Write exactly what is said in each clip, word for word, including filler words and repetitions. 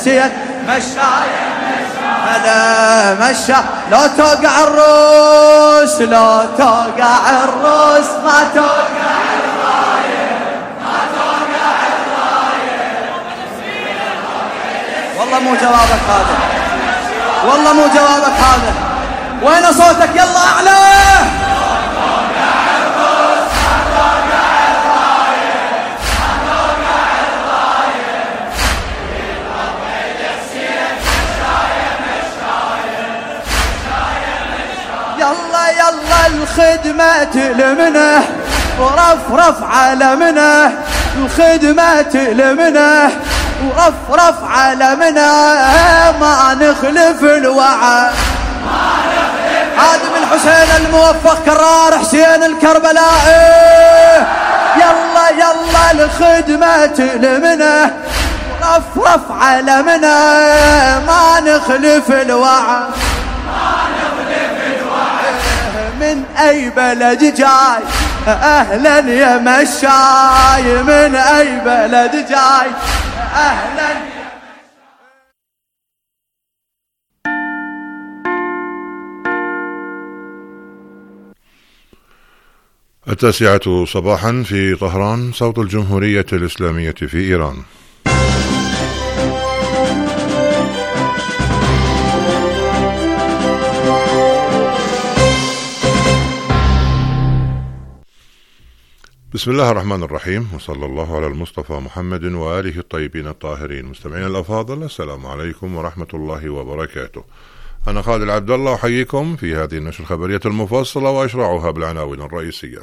السين مشاية هلا مشى. لو توقع الروس لو توقع الروس ما توقع الراية ما توقع الراية. والله مو جوابك هذا والله مو جوابك هذا. وين صوتك يلا أعلى. يلا يلا الخدمة تلمنه ورفرف علمنه. الخدمة تلمنه ورفرف علمنه. ما نخلف الوعد هادم الحسين الموفق كرار حسين الكربلائي. يلا يلا الخدمة تلمنه ورفرف علمنه. ما نخلف الوعد من أي بلد جاي أهلا يا مشاي. من أي بلد جاي أهلا. التاسعة صباحا في طهران، صوت الجمهورية الإسلامية في إيران. بسم الله الرحمن الرحيم، وصلى الله على المصطفى محمد وآله الطيبين الطاهرين. مستمعين الأفاضل، السلام عليكم ورحمة الله وبركاته. أنا خالد عبد الله أحييكم في هذه النشرة الخبرية المفصلة وأشرعها بالعناوين الرئيسية.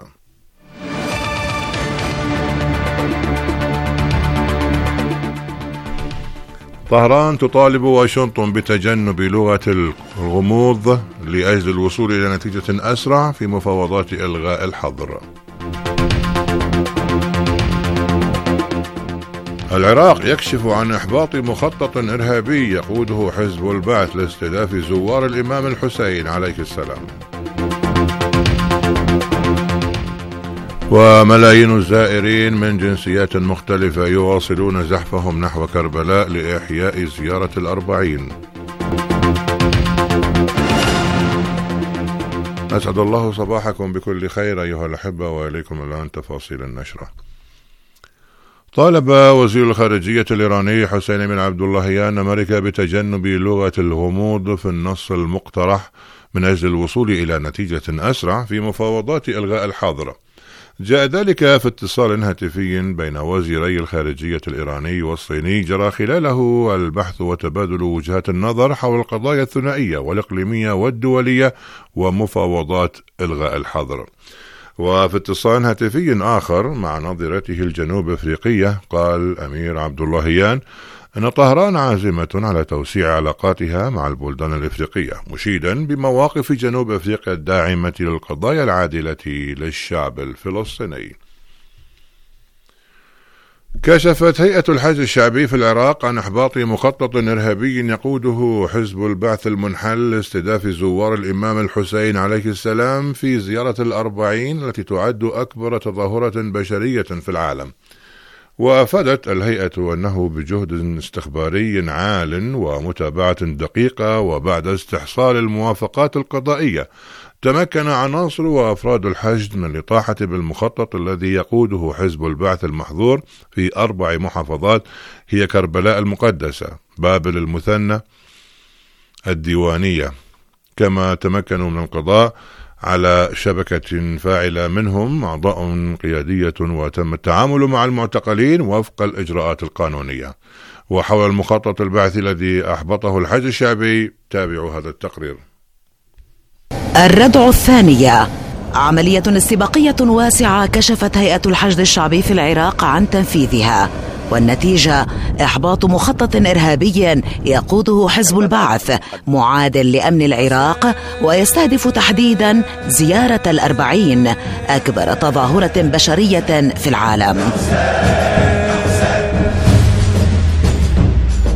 طهران تطالب واشنطن بتجنب لغة الغموض لأجل الوصول إلى نتيجة أسرع في مفاوضات إلغاء الحظر. العراق يكشف عن إحباط مخطط إرهابي يقوده حزب البعث لاستهداف زوار الإمام الحسين عليه السلام. وملايين الزائرين من جنسيات مختلفة يواصلون زحفهم نحو كربلاء لإحياء زيارة الأربعين. أسعد الله صباحكم بكل خير أيها الأحبة، وإليكم الآن تفاصيل النشرة. طالب وزير الخارجية الإيراني حسين بن عبد اللهيان أمريكا بتجنب لغة الغموض في النص المقترح من أجل الوصول إلى نتيجة أسرع في مفاوضات إلغاء الحظر. جاء ذلك في اتصال هاتفي بين وزيري الخارجية الإيراني والصيني جرى خلاله البحث وتبادل وجهات النظر حول القضايا الثنائية والإقليمية والدولية ومفاوضات إلغاء الحظر. وفي اتصال هاتفي آخر مع نظيرته الجنوب أفريقية قال أمير عبد اللهيان أن طهران عازمة على توسيع علاقاتها مع البلدان الإفريقية، مشيدا بمواقف جنوب أفريقيا الداعمة للقضايا العادلة للشعب الفلسطيني. كشفت هيئة الحج الشعبي في العراق عن إحباط مخطط إرهابي يقوده حزب البعث المنحل لاستهداف زوار الإمام الحسين عليه السلام في زيارة الأربعين التي تعد أكبر تظاهرة بشرية في العالم. وأفادت الهيئة أنه بجهد استخباري عال ومتابعة دقيقة وبعد استحصال الموافقات القضائية تمكن عناصر وأفراد الحشد من الإطاحة بالمخطط الذي يقوده حزب البعث المحظور في أربع محافظات هي كربلاء المقدسة، بابل المثنى، الديوانية. كما تمكنوا من القضاء على شبكة فاعلة منهم أعضاء قيادية، وتم التعامل مع المعتقلين وفق الإجراءات القانونية. وحول المخطط البعثي الذي أحبطه الحج الشعبي تابعوا هذا التقرير. الردع الثانية، عملية استباقية واسعة كشفت هيئة الحشد الشعبي في العراق عن تنفيذها، والنتيجة إحباط مخطط إرهابي يقوده حزب البعث معادل لأمن العراق، ويستهدف تحديدا زيارة الأربعين، أكبر تظاهرة بشرية في العالم.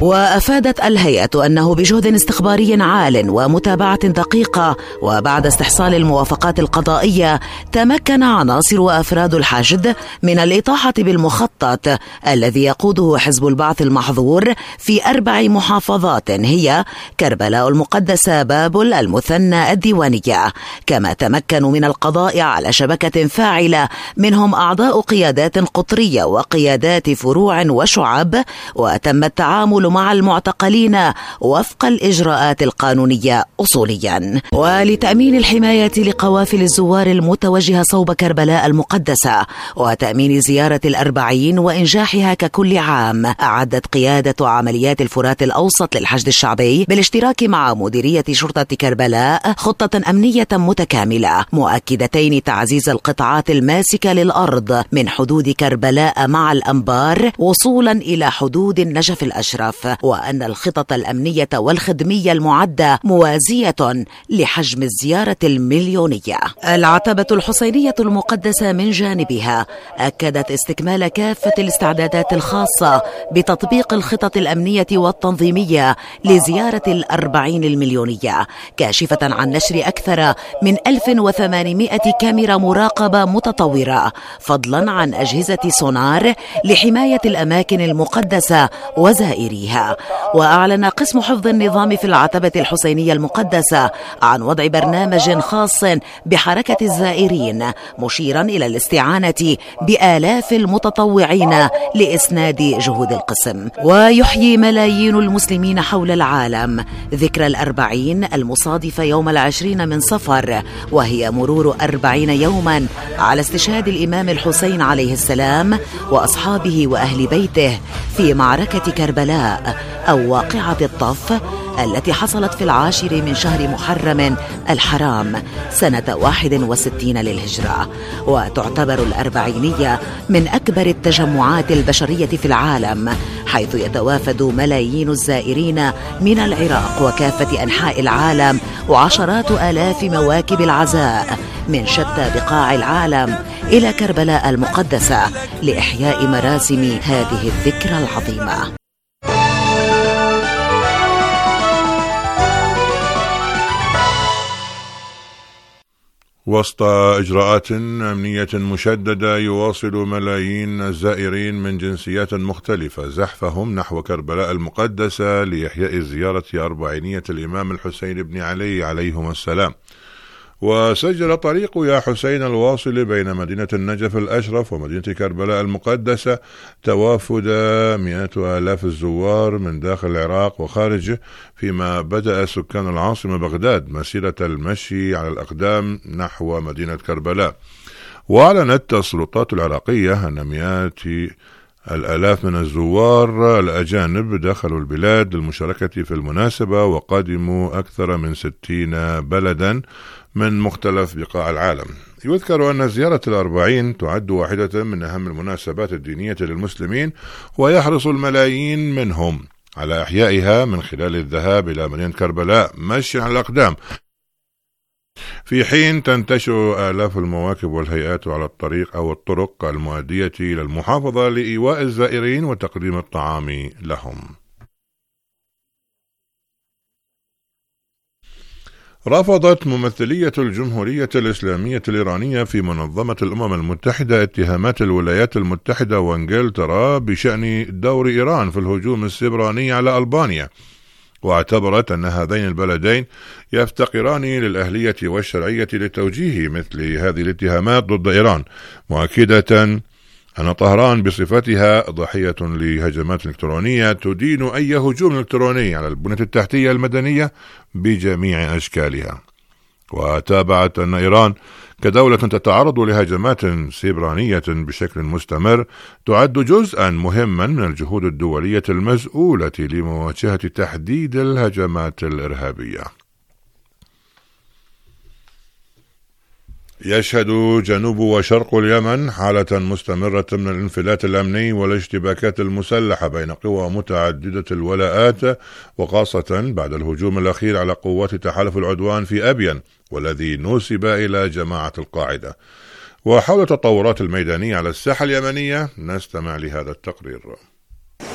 وأفادت الهيئة أنه بجهد استخباري عال ومتابعة دقيقة وبعد استحصال الموافقات القضائية تمكن عناصر وأفراد الحشد من الإطاحة بالمخطط الذي يقوده حزب البعث المحظور في أربع محافظات هي كربلاء المقدسة، بابل، المثنى، الديوانية. كما تمكنوا من القضاء على شبكة فاعلة منهم أعضاء قيادات قطرية وقيادات فروع وشعب، وتم التعامل مع المعتقلين وفق الإجراءات القانونية أصوليا. ولتأمين الحماية لقوافل الزوار المتوجهة صوب كربلاء المقدسة وتأمين زيارة الأربعين وإنجاحها ككل عام، أعدت قيادة عمليات الفرات الأوسط للحشد الشعبي بالاشتراك مع مديرية شرطة كربلاء خطة أمنية متكاملة مؤكدتين تعزيز القطاعات الماسكة للأرض من حدود كربلاء مع الأنبار وصولا إلى حدود النجف الأشرف، وأن الخطط الأمنية والخدمية المعدة موازية لحجم الزيارة المليونية. العتبة الحسينية المقدسة من جانبها أكدت استكمال كافة الاستعدادات الخاصة بتطبيق الخطط الأمنية والتنظيمية لزيارة الأربعين المليونية، كاشفة عن نشر أكثر من ألف وثمانمائة كاميرا مراقبة متطورة، فضلا عن أجهزة سونار لحماية الأماكن المقدسة وزائريها. وأعلن قسم حفظ النظام في العتبة الحسينية المقدسة عن وضع برنامج خاص بحركة الزائرين، مشيرا إلى الاستعانة بآلاف المتطوعين لإسناد جهود القسم. ويحيي ملايين المسلمين حول العالم ذكرى الأربعين المصادفة يوم العشرين من صفر، وهي مرور أربعين يوما على استشهاد الإمام الحسين عليه السلام وأصحابه وأهل بيته في معركة كربلاء أو واقعة الطف التي حصلت في العاشر من شهر محرم الحرام سنة واحد وستين للهجرة. وتعتبر الأربعينية من أكبر التجمعات البشرية في العالم، حيث يتوافد ملايين الزائرين من العراق وكافة أنحاء العالم وعشرات آلاف مواكب العزاء من شتى بقاع العالم إلى كربلاء المقدسة لإحياء مراسم هذه الذكرى العظيمة. وسط إجراءات أمنية مشددة يواصل ملايين الزائرين من جنسيات مختلفة زحفهم نحو كربلاء المقدسة لإحياء زيارة أربعينية الإمام الحسين بن علي عليهما السلام. وسجل طريق يا حسين الواصل بين مدينة النجف الأشرف ومدينة كربلاء المقدسة توافد مئات آلاف الزوار من داخل العراق وخارجه، فيما بدأ سكان العاصمة بغداد مسيرة المشي على الأقدام نحو مدينة كربلاء. وأعلنت السلطات العراقية أن مئات الآلاف من الزوار الأجانب دخلوا البلاد للمشاركة في المناسبة، وقدموا أكثر من ستين بلدا من مختلف بقاع العالم. يذكر أن زيارة الأربعين تعد واحدة من أهم المناسبات الدينية للمسلمين، ويحرص الملايين منهم على إحيائها من خلال الذهاب إلى مدينة كربلاء مشي على الأقدام، في حين تنتشر آلاف المواكب والهيئات على الطريق أو الطرق المؤدية إلى المحافظة لإيواء الزائرين وتقديم الطعام لهم. رفضت ممثلية الجمهورية الإسلامية الإيرانية في منظمة الأمم المتحدة اتهامات الولايات المتحدة وإنجلترا بشأن دور إيران في الهجوم السبراني على ألبانيا، واعتبرت أن هذين البلدين يفتقران للأهلية والشرعية لتوجيه مثل هذه الاتهامات ضد إيران، مؤكدة أن طهران بصفتها ضحية لهجمات إلكترونية تدين أي هجوم إلكتروني على البنية التحتية المدنية بجميع أشكالها. وتابعت أن إيران كدولة تتعرض لهجمات سيبرانية بشكل مستمر تعد جزءا مهما من الجهود الدولية المسؤولة لمواجهة تحديد الهجمات الإرهابية. يشهد جنوب وشرق اليمن حالة مستمرة من الانفلات الأمني والاشتباكات المسلحة بين قوى متعددة الولاءات، وخاصة بعد الهجوم الأخير على قوات تحالف العدوان في أبين والذي نسب إلى جماعة القاعدة. وحول التطورات الميدانية على الساحة اليمنية نستمع لهذا التقرير.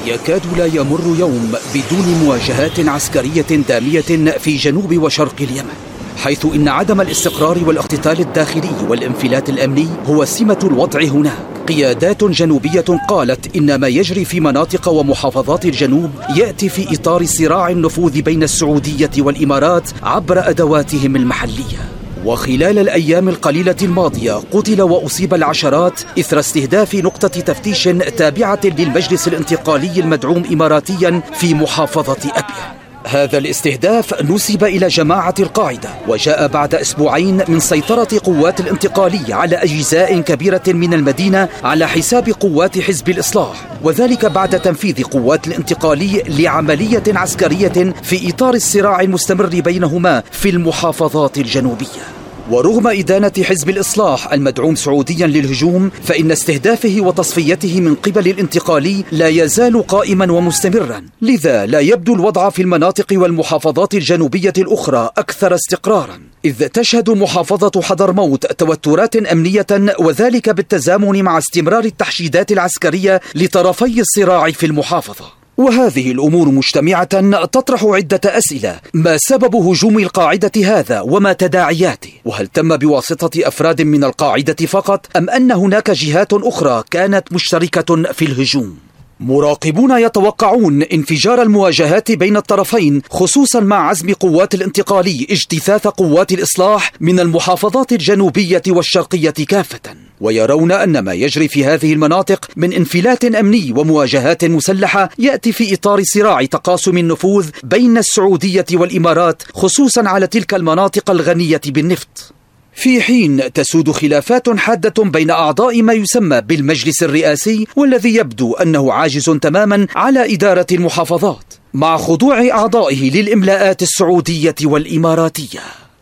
يكاد لا يمر يوم بدون مواجهات عسكرية دامية في جنوب وشرق اليمن، حيث إن عدم الاستقرار والاقتتال الداخلي والانفلات الأمني هو سمة الوضع هناك. قيادات جنوبية قالت إن ما يجري في مناطق ومحافظات الجنوب يأتي في إطار صراع النفوذ بين السعودية والإمارات عبر أدواتهم المحلية. وخلال الأيام القليلة الماضية قتل وأصيب العشرات إثر استهداف نقطة تفتيش تابعة للمجلس الانتقالي المدعوم إماراتيا في محافظة أبيان. هذا الاستهداف نسب إلى جماعة القاعدة، وجاء بعد أسبوعين من سيطرة قوات الانتقالي على أجزاء كبيرة من المدينة على حساب قوات حزب الإصلاح، وذلك بعد تنفيذ قوات الانتقالي لعملية عسكرية في إطار الصراع المستمر بينهما في المحافظات الجنوبية. ورغم إدانة حزب الإصلاح المدعوم سعوديا للهجوم، فإن استهدافه وتصفيته من قبل الانتقالي لا يزال قائما ومستمرا، لذا لا يبدو الوضع في المناطق والمحافظات الجنوبية الأخرى أكثر استقرارا، إذ تشهد محافظة حضرموت توترات أمنية، وذلك بالتزامن مع استمرار التحشيدات العسكرية لطرفي الصراع في المحافظة. وهذه الأمور مجتمعة تطرح عدة أسئلة: ما سبب هجوم القاعدة هذا وما تداعياته؟ وهل تم بواسطة أفراد من القاعدة فقط أم أن هناك جهات أخرى كانت مشتركة في الهجوم؟ مراقبون يتوقعون انفجار المواجهات بين الطرفين، خصوصا مع عزم قوات الانتقالي اجتثاث قوات الإصلاح من المحافظات الجنوبية والشرقية كافة، ويرون أن ما يجري في هذه المناطق من انفلات أمني ومواجهات مسلحة يأتي في إطار صراع تقاسم النفوذ بين السعودية والإمارات، خصوصا على تلك المناطق الغنية بالنفط، في حين تسود خلافات حادة بين أعضاء ما يسمى بالمجلس الرئاسي، والذي يبدو أنه عاجز تماما على إدارة المحافظات، مع خضوع أعضائه للإملاءات السعودية والإماراتية.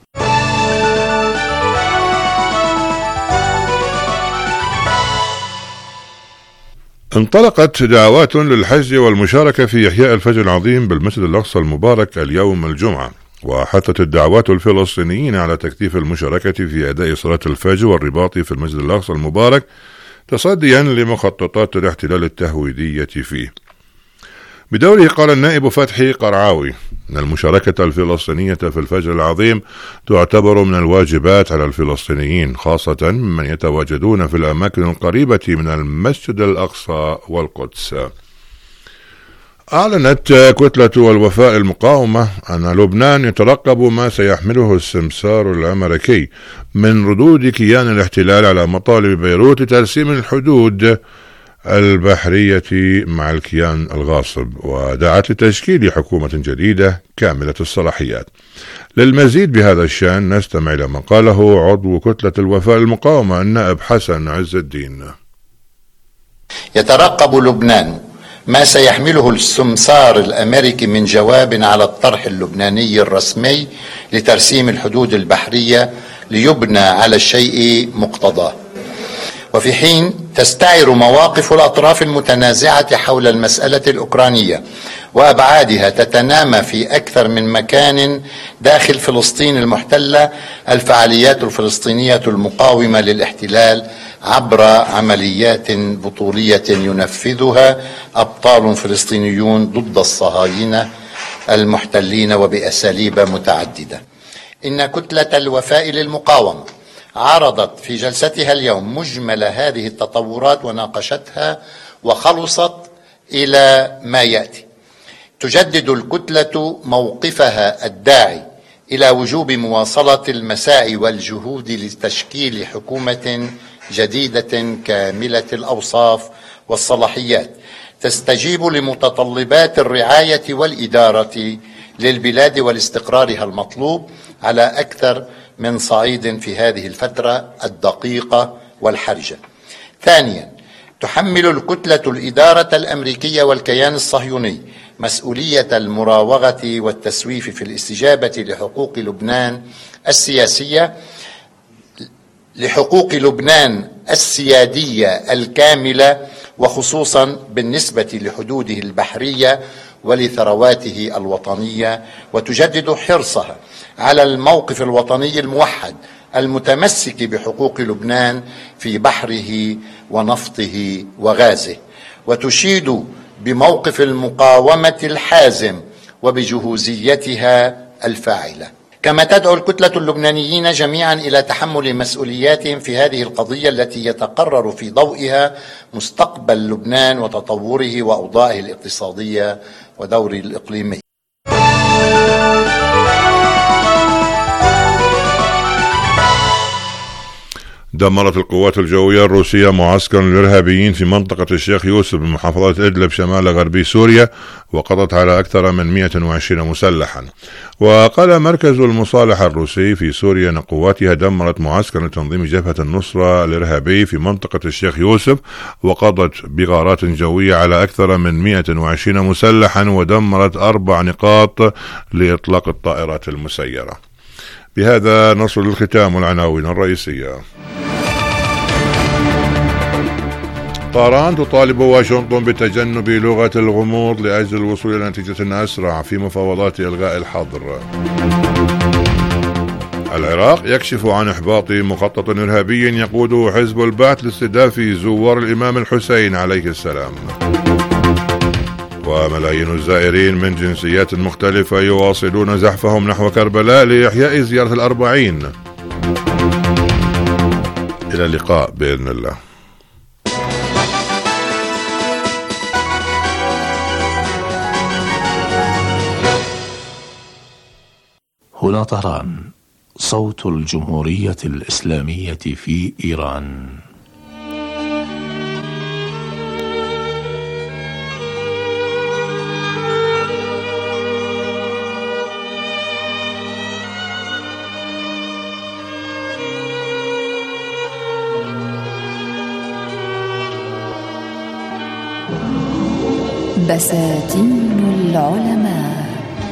انطلقت دعوات للحج والمشاركة في إحياء الفجر العظيم بالمسجد الأقصى المبارك اليوم الجمعة، وحثت الدعوات الفلسطينيين على تكثيف المشاركة في أداء صلاة الفجر والرباط في المسجد الأقصى المبارك تصديا لمخططات الاحتلال التهويدية فيه. بدوره قال النائب فتحي قرعاوي أن المشاركة الفلسطينية في الفجر العظيم تعتبر من الواجبات على الفلسطينيين، خاصة من يتواجدون في الأماكن القريبة من المسجد الأقصى والقدس. أعلنت كتلة الوفاء المقاومة أن لبنان يترقب ما سيحمله السمسار الأمريكي من ردود كيان الاحتلال على مطالب بيروت لترسيم الحدود البحرية مع الكيان الغاصب، ودعت لتشكيل حكومة جديدة كاملة الصلاحيات. للمزيد بهذا الشأن نستمع إلى ما قاله عضو كتلة الوفاء المقاومة النائب حسن عز الدين. يترقب لبنان ما سيحمله السمسار الأمريكي من جواب على الطرح اللبناني الرسمي لترسيم الحدود البحرية ليبنى على الشيء مقتضاه. وفي حين تستعر مواقف الأطراف المتنازعة حول المسألة الأوكرانية وأبعادها تتنامى في أكثر من مكان داخل فلسطين المحتلة الفعاليات الفلسطينية المقاومة للاحتلال عبر عمليات بطولية ينفذها أبطال فلسطينيون ضد الصهاينة المحتلين وبأساليب متعددة. إن كتلة الوفاء للمقاومة عرضت في جلستها اليوم مجمل هذه التطورات وناقشتها وخلصت إلى ما يأتي. تجدد الكتلة موقفها الداعي إلى وجوب مواصلة المساعي والجهود لتشكيل حكومة جديدة كاملة الأوصاف والصلاحيات تستجيب لمتطلبات الرعاية والإدارة للبلاد ولاستقرارها المطلوب على أكثر من صعيد في هذه الفترة الدقيقة والحرجة. ثانيا، تحمل الكتلة الإدارة الأمريكية والكيان الصهيوني مسؤولية المراوغة والتسويف في الاستجابة لحقوق لبنان السياسية لحقوق لبنان السيادية الكاملة، وخصوصا بالنسبة لحدوده البحرية ولثرواته الوطنية، وتجدد حرصها على الموقف الوطني الموحد المتمسك بحقوق لبنان في بحره ونفطه وغازه، وتشيد بموقف المقاومة الحازم وبجهوزيتها الفاعلة. كما تدعو الكتلة اللبنانيين جميعا إلى تحمل مسؤولياتهم في هذه القضية التي يتقرر في ضوئها مستقبل لبنان وتطوره وأوضاعه الاقتصادية ودوره الإقليمي. دمرت القوات الجوية الروسية معسكر الإرهابيين في منطقة الشيخ يوسف بمحافظة إدلب شمال غربي سوريا، وقضت على أكثر من مئة وعشرين مسلحا. وقال مركز المصالحة الروسي في سوريا أن قواتها دمرت معسكر لتنظيم جبهة النصرة الإرهابي في منطقة الشيخ يوسف، وقضت بغارات جوية على أكثر من مئة وعشرين مسلحا، ودمرت أربع نقاط لإطلاق الطائرات المسيرة. بهذا نصل الختام العناوين الرئيسية. طهران تطالب واشنطن بتجنب لغة الغموض لأجل الوصول إلى نتيجة أسرع في مفاوضات إلغاء الحظر. العراق يكشف عن إحباط مخطط إرهابي يقوده حزب البعث لاستهداف زوار الإمام الحسين عليه السلام. وملايين الزائرين من جنسيات مختلفة يواصلون زحفهم نحو كربلاء لإحياء زيارة الأربعين. إلى اللقاء بإذن الله. هنا طهران، صوت الجمهورية الإسلامية في إيران. بساتين العلماء.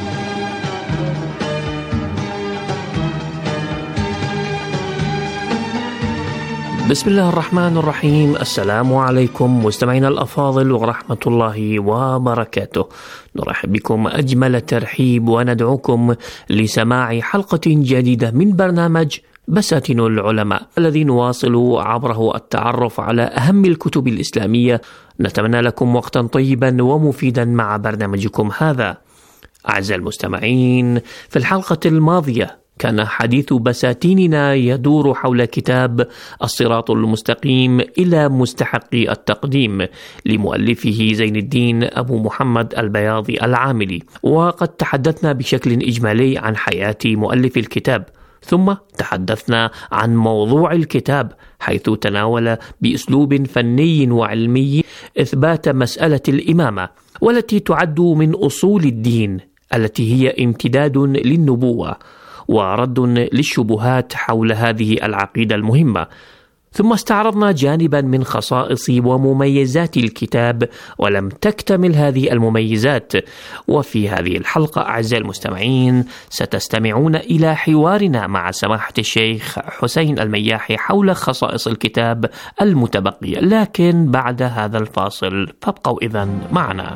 بسم الله الرحمن الرحيم. السلام عليكم مستمعينا الأفاضل ورحمة الله وبركاته. نرحب بكم أجمل ترحيب وندعوكم لسماع حلقة جديدة من برنامج بساتين العلماء الذي نواصل عبره التعرف على أهم الكتب الإسلامية. نتمنى لكم وقتا طيبا ومفيدا مع برنامجكم هذا. أعزائي المستمعين، في الحلقة الماضية كان حديث بساتيننا يدور حول كتاب الصراط المستقيم إلى مستحق التقديم لمؤلفه زين الدين أبو محمد البياضي العاملي، وقد تحدثنا بشكل إجمالي عن حياة مؤلف الكتاب، ثم تحدثنا عن موضوع الكتاب حيث تناول بأسلوب فني وعلمي إثبات مسألة الإمامة، والتي تعد من أصول الدين التي هي امتداد للنبوة ورد للشبهات حول هذه العقيدة المهمة. ثم استعرضنا جانبا من خصائص ومميزات الكتاب، ولم تكتمل هذه المميزات. وفي هذه الحلقة أعزائي المستمعين ستستمعون إلى حوارنا مع سماحة الشيخ حسين المياحي حول خصائص الكتاب المتبقية، لكن بعد هذا الفاصل فابقوا إذن معنا.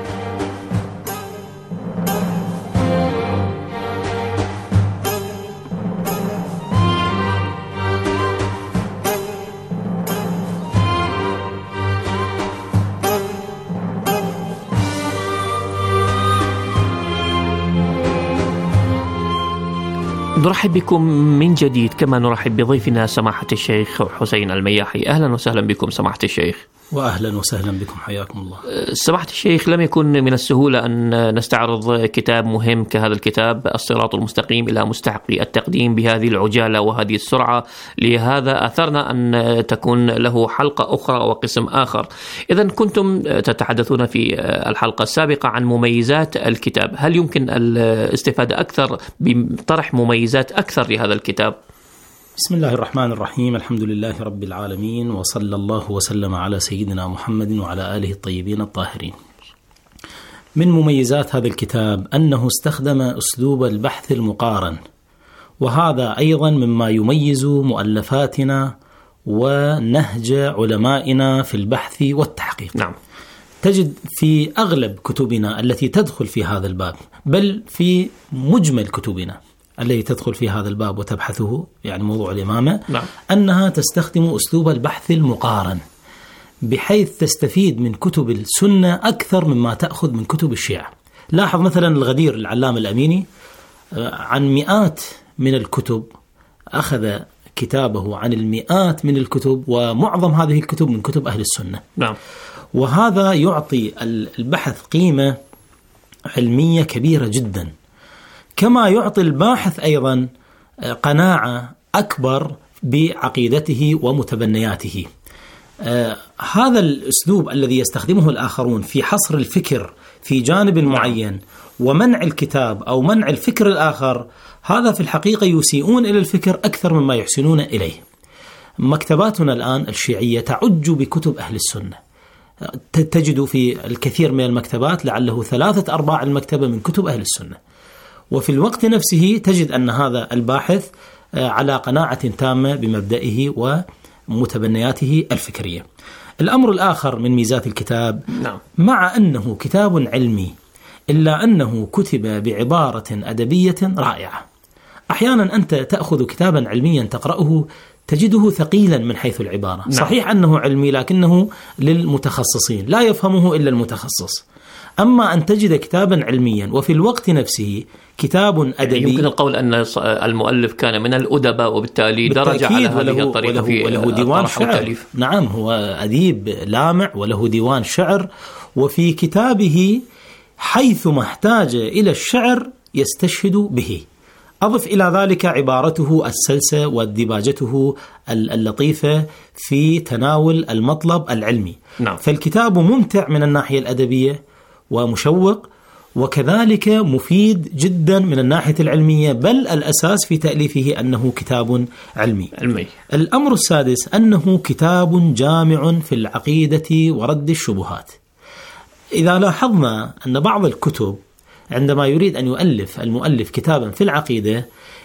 نرحب بكم من جديد، كما نرحب بضيفنا سماحة الشيخ حسين المياحي. أهلا وسهلا بكم سماحة الشيخ. وأهلا وسهلا بكم، حياكم الله. سماحة الشيخ، لم يكن من السهولة أن نستعرض كتاب مهم كهذا الكتاب الصراط المستقيم إلى مستحق التقديم بهذه العجالة وهذه السرعة، لهذا أثرنا أن تكون له حلقة أخرى وقسم آخر. إذن كنتم تتحدثون في الحلقة السابقة عن مميزات الكتاب، هل يمكن الاستفادة أكثر بطرح مميزات أكثر لهذا الكتاب؟ بسم الله الرحمن الرحيم، الحمد لله رب العالمين، وصلى الله وسلم على سيدنا محمد وعلى آله الطيبين الطاهرين. من مميزات هذا الكتاب أنه استخدم أسلوب البحث المقارن، وهذا أيضا مما يميز مؤلفاتنا ونهج علمائنا في البحث والتحقيق. نعم. تجد في أغلب كتبنا التي تدخل في هذا الباب، بل في مجمل كتبنا التي تدخل في هذا الباب وتبحثه، يعني موضوع الإمامة، نعم. أنها تستخدم أسلوب البحث المقارن، بحيث تستفيد من كتب السنة أكثر مما تأخذ من كتب الشيعة. لاحظ مثلا الغدير العلامة الأميني عن مئات من الكتب، أخذ كتابه عن المئات من الكتب، ومعظم هذه الكتب من كتب أهل السنة. نعم. وهذا يعطي البحث قيمة علمية كبيرة جدا، كما يعطي الباحث أيضا قناعة أكبر بعقيدته ومتبنياته. آه هذا الأسلوب الذي يستخدمه الآخرون في حصر الفكر في جانب معين ومنع الكتاب أو منع الفكر الآخر، هذا في الحقيقة يسيئون إلى الفكر أكثر مما يحسنون إليه. مكتباتنا الآن الشيعية تعج بكتب أهل السنة، تجد في الكثير من المكتبات لعله ثلاثة أرباع المكتبة من كتب أهل السنة، وفي الوقت نفسه تجد أن هذا الباحث على قناعة تامة بمبدئه ومتبنياته الفكرية. الأمر الآخر من ميزات الكتاب، نعم. مع أنه كتاب علمي إلا أنه كتب بعبارة أدبية رائعة. أحيانا أنت تأخذ كتابا علميا تقرأه تجده ثقيلا من حيث العبارة. نعم. صحيح أنه علمي لكنه للمتخصصين، لا يفهمه إلا المتخصص. أما أن تجد كتابا علميا وفي الوقت نفسه كتاب أدبي، يمكن القول أن المؤلف كان من الأدباء وبالتالي درج على هذه الطريقة في وله ديوان شعر. نعم، هو أديب لامع وله ديوان شعر، وفي كتابه حيثما احتاج إلى الشعر يستشهد به. أضف إلى ذلك عبارته السلسة وديباجته اللطيفة في تناول المطلب العلمي. نعم. فالكتاب ممتع من الناحية الأدبية ومشوق، وكذلك مفيد جدا من الناحية العلمية، بل الأساس في تأليفه أنه كتاب علمي. علمي. الأمر السادس أنه كتاب جامع في العقيدة ورد الشبهات. إذا لاحظنا أن بعض الكتب عندما يريد أن يؤلف المؤلف كتابا في العقيدة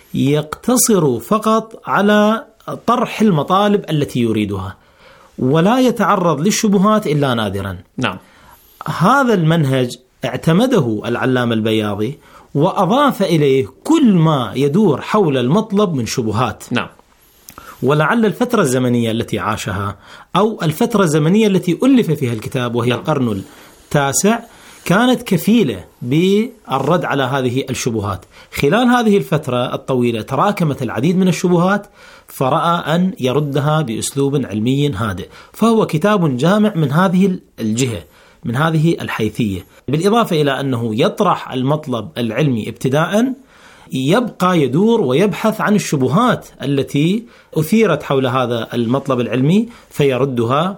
يقتصر فقط على طرح المطالب التي يريدها ولا يتعرض للشبهات إلا نادرا. نعم. هذا المنهج اعتمده العلامة البياضي وأضاف إليه كل ما يدور حول المطلب من شبهات. نعم. ولعل الفترة الزمنية التي عاشها أو الفترة الزمنية التي ألف فيها الكتاب وهي القرن التاسع كانت كفيلة بالرد على هذه الشبهات. خلال هذه الفترة الطويلة تراكمت العديد من الشبهات، فرأى أن يردها بأسلوب علمي هادئ، فهو كتاب جامع من هذه الجهة، من هذه الحيثية. بالإضافة إلى أنه يطرح المطلب العلمي ابتداء، يبقى يدور ويبحث عن الشبهات التي أثيرت حول هذا المطلب العلمي فيردها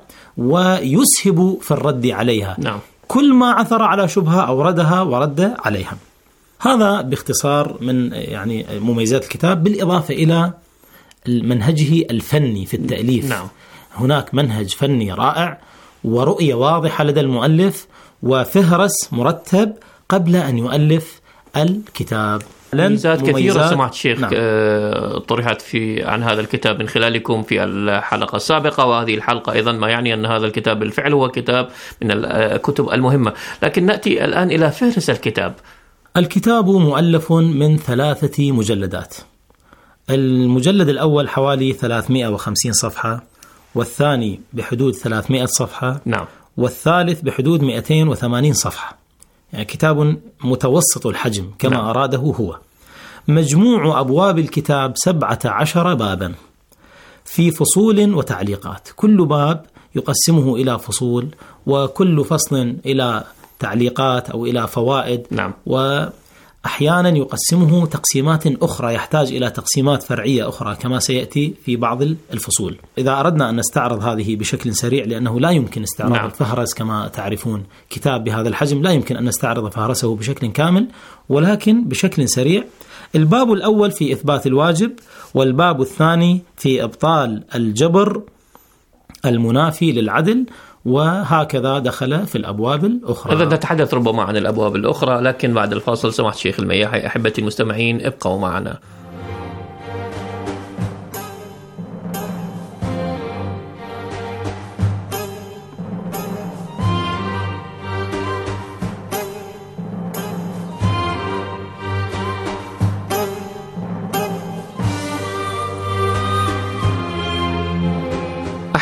ويسهب في الرد عليها. نعم. كل ما عثر على شبهة أوردها ورد عليها. هذا باختصار من يعني مميزات الكتاب، بالإضافة إلى منهجه الفني في التأليف. نعم. هناك منهج فني رائع ورؤية واضحة لدى المؤلف وفهرس مرتب قبل أن يؤلف الكتاب. مميزات كثيرة سمعت الشيخ. نعم. طرحت في عن هذا الكتاب من خلالكم في الحلقة السابقة وهذه الحلقة أيضا، ما يعني أن هذا الكتاب بالفعل هو كتاب من الكتب المهمة. لكن نأتي الآن إلى فهرس الكتاب. الكتاب مؤلف من ثلاثة مجلدات. المجلد الأول حوالي ثلاثمائة وخمسين صفحة، والثاني بحدود ثلاثمائة صفحة. نعم. والثالث بحدود مئتين وثمانين صفحة، يعني كتاب متوسط الحجم كما نعم. أراده هو. مجموع أبواب الكتاب سبعة عشر بابا في فصول وتعليقات، كل باب يقسمه إلى فصول، وكل فصل إلى تعليقات أو إلى فوائد. نعم. وأحيانا يقسمه تقسيمات أخرى، يحتاج إلى تقسيمات فرعية أخرى كما سيأتي في بعض الفصول. إذا أردنا أن نستعرض هذه بشكل سريع، لأنه لا يمكن استعراض نعم. الفهرس كما تعرفون، كتاب بهذا الحجم لا يمكن أن نستعرض فهرسه بشكل كامل، ولكن بشكل سريع. الباب الأول في إثبات الواجب، والباب الثاني في إبطال الجبر المنافي للعدل، وهكذا دخل في الأبواب الأخرى. هذا نتحدث ربما عن الأبواب الأخرى، لكن بعد الفاصل. سمحت شيخ المياحي. أحبتي المستمعين ابقوا معنا.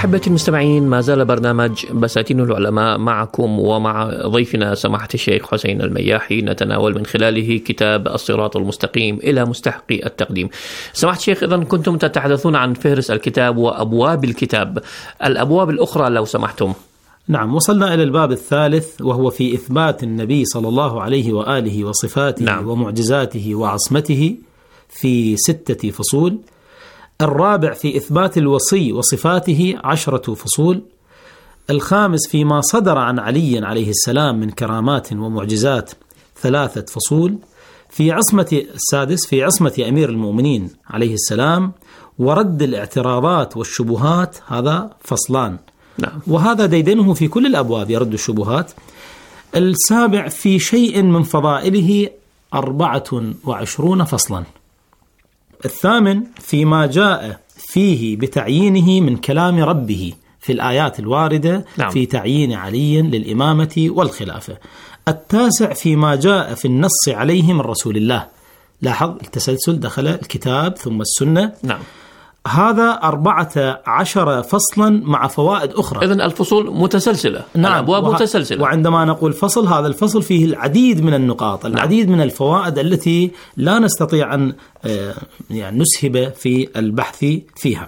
أحبتي المستمعين، ما زال برنامج بساتين العلماء معكم ومع ضيفنا سماحة الشيخ حسين المياحي، نتناول من خلاله كتاب الصراط المستقيم إلى مستحق التقديم. سماحة الشيخ، إذن كنتم تتحدثون عن فهرس الكتاب وأبواب الكتاب، الأبواب الأخرى لو سمحتم. نعم، وصلنا إلى الباب الثالث وهو في إثبات النبي صلى الله عليه وآله وصفاته نعم. ومعجزاته وعصمته في ستة فصول. الرابع في إثبات الوصي وصفاته عشرة فصول. الخامس فيما صدر عن علي عليه السلام من كرامات ومعجزات ثلاثة فصول. في عصمة السادس في عصمة أمير المؤمنين عليه السلام ورد الاعتراضات والشبهات، هذا فصلان نعم. وهذا ديدنه في كل الأبواب، يرد الشبهات. السابع في شيء من فضائله أربعة وعشرون فصلا. الثامن فيما جاء فيه بتعيينه من كلام ربه في الآيات الواردة نعم. في تعيين علي للإمامة والخلافة. التاسع فيما جاء في النص عليه من رسول الله. لاحظ التسلسل، دخل الكتاب ثم السنة نعم. هذا أربعة عشر فصلا مع فوائد أخرى. إذن الفصول متسلسلة نعم. الأبواب وه... متسلسلة. وعندما نقول فصل، هذا الفصل فيه العديد من النقاط، العديد نعم. من الفوائد التي لا نستطيع أن يعني نسهب في البحث فيها.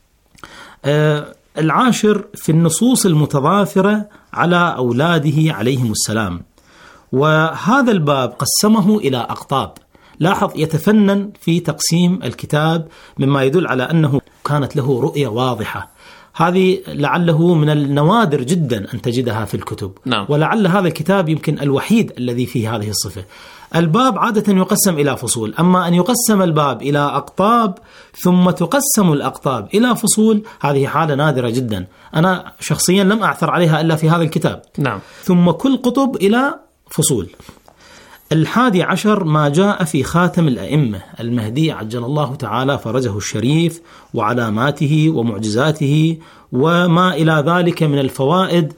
العاشر في النصوص المتضافرة على أولاده عليهم السلام، وهذا الباب قسمه إلى أقطاب. لاحظ يتفنن في تقسيم الكتاب، مما يدل على أنه كانت له رؤية واضحة. هذه لعله من النوادر جدا أن تجدها في الكتب نعم. ولعل هذا الكتاب يمكن الوحيد الذي فيه هذه الصفة. الباب عادة يقسم إلى فصول، أما أن يقسم الباب إلى أقطاب ثم تقسم الأقطاب إلى فصول، هذه حالة نادرة جدا. أنا شخصيا لم أعثر عليها إلا في هذا الكتاب نعم. ثم كل قطب إلى فصول. الحادي عشر ما جاء في خاتم الأئمة المهدي عجل الله تعالى فرجه الشريف وعلاماته ومعجزاته وما إلى ذلك من الفوائد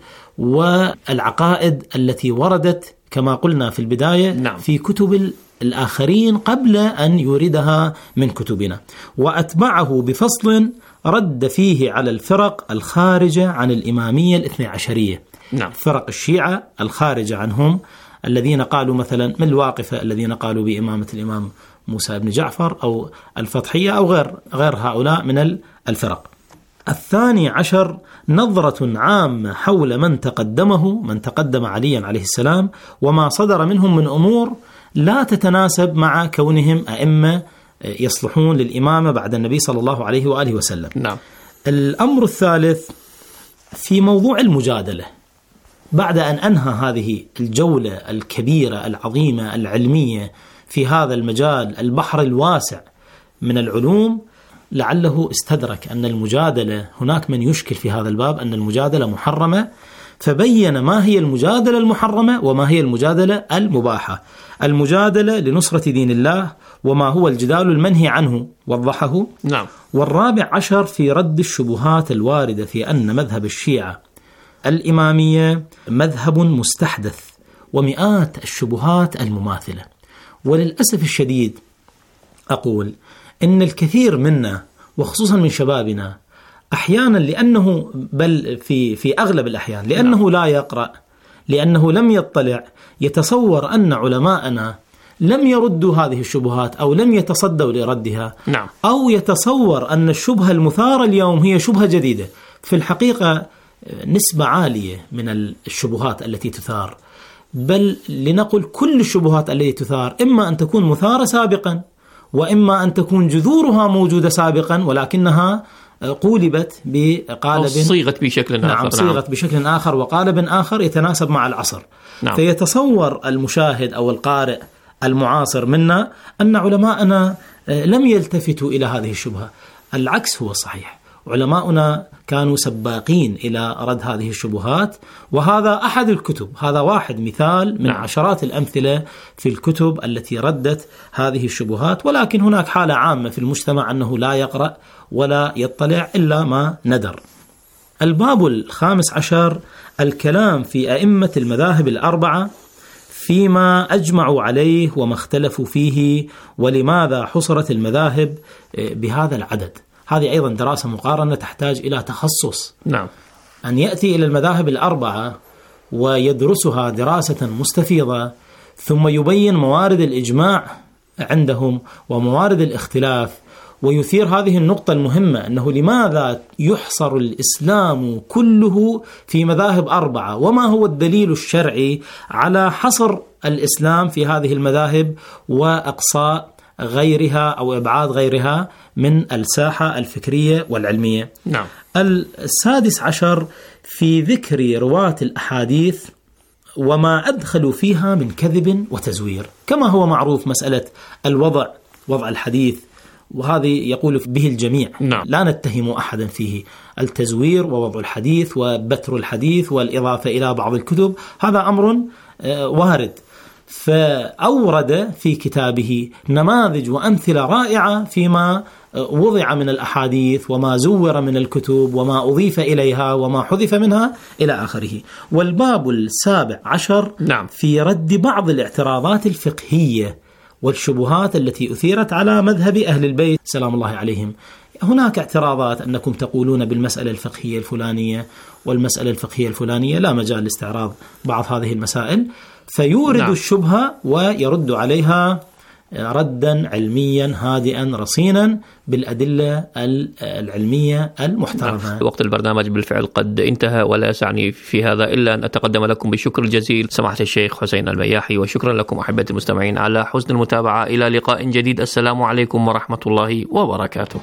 والعقائد التي وردت كما قلنا في البداية نعم. في كتب الآخرين قبل أن يوردها من كتبنا. وأتبعه بفصل رد فيه على الفرق الخارجة عن الإمامية الاثنى عشرية نعم. فرق الشيعة الخارجة عنهم، الذين قالوا مثلا من الواقفة الذين قالوا بإمامة الإمام موسى بن جعفر أو الفضحية أو غير غير هؤلاء من الفرق. الثاني عشر نظرة عامة حول من تقدمه من تقدم عليا عليه السلام وما صدر منهم من أمور لا تتناسب مع كونهم أئمة يصلحون للإمامة بعد النبي صلى الله عليه وآله وسلم نعم. الأمر الثالث في موضوع المجادلة. بعد أن أنهى هذه الجولة الكبيرة العظيمة العلمية في هذا المجال البحر الواسع من العلوم، لعله استدرك أن المجادلة هناك من يشكل في هذا الباب أن المجادلة محرمة، فبين ما هي المجادلة المحرمة وما هي المجادلة المباحة. المجادلة لنصرة دين الله وما هو الجدال المنهي عنه وضحه نعم. والرابع عشر في رد الشبهات الواردة في أن مذهب الشيعة الإمامية مذهب مستحدث ومئات الشبهات المماثلة. وللأسف الشديد أقول إن الكثير منا وخصوصا من شبابنا أحيانا لأنه بل في في أغلب الأحيان لأنه لا يقرأ، لأنه لم يطلع، يتصور أن علماءنا لم يردوا هذه الشبهات أو لم يتصدوا لردها نعم. أو يتصور أن الشبهة المثارة اليوم هي شبهة جديدة. في الحقيقة نسبة عالية من الشبهات التي تثار، بل لنقل كل الشبهات التي تثار إما أن تكون مثارة سابقا وإما أن تكون جذورها موجودة سابقا ولكنها قولبت بقالب صيغت بشكل آخر نعم صيغت بشكل آخر وقالب آخر يتناسب مع العصر نعم. فيتصور المشاهد أو القارئ المعاصر منا أن علماءنا لم يلتفتوا إلى هذه الشبهة. العكس هو صحيح، علماؤنا كانوا سباقين إلى رد هذه الشبهات، وهذا أحد الكتب، هذا واحد مثال من نعم. عشرات الأمثلة في الكتب التي ردت هذه الشبهات. ولكن هناك حالة عامة في المجتمع أنه لا يقرأ ولا يطلع إلا ما ندر. الباب الخامس عشر الكلام في أئمة المذاهب الأربعة فيما أجمعوا عليه وما اختلفوا فيه ولماذا حصرت المذاهب بهذا العدد. هذه أيضا دراسة مقارنة تحتاج إلى تخصص. نعم. أن يأتي إلى المذاهب الأربعة ويدرسها دراسة مستفيضة، ثم يبين موارد الإجماع عندهم وموارد الاختلاف، ويثير هذه النقطة المهمة أنه لماذا يحصر الإسلام كله في مذاهب أربعة، وما هو الدليل الشرعي على حصر الإسلام في هذه المذاهب وأقصاء غيرها أو إبعاد غيرها من الساحة الفكرية والعلمية. نعم. السادس عشر في ذكر رواة الأحاديث وما أدخلوا فيها من كذب وتزوير. كما هو معروف مسألة الوضع، وضع الحديث، وهذه يقول به الجميع. نعم. لا نتهم أحدا فيه. التزوير ووضع الحديث وبتر الحديث والإضافة إلى بعض الكتب هذا أمر وارد، فأورد في كتابه نماذج وأمثلة رائعة فيما وضع من الأحاديث وما زور من الكتب وما أضيف إليها وما حذف منها إلى آخره. والباب السابع عشر نعم. في رد بعض الاعتراضات الفقهية والشبهات التي أثيرت على مذهب أهل البيت سلام الله عليهم. هناك اعتراضات أنكم تقولون بالمسألة الفقهية الفلانية والمسألة الفقهية الفلانية، لا مجال لاستعراض بعض هذه المسائل، فيورد نعم. الشبهة ويرد عليها ردا علميا هادئا رصينا بالأدلة العلمية المحترمة. وقت البرنامج بالفعل قد انتهى، ولا يسعني في هذا إلا أن أتقدم لكم بالشكر الجزيل سماحة الشيخ حسين المياحي، وشكرا لكم أحبتي المستمعين على حسن المتابعة. إلى لقاء جديد، السلام عليكم ورحمة الله وبركاته.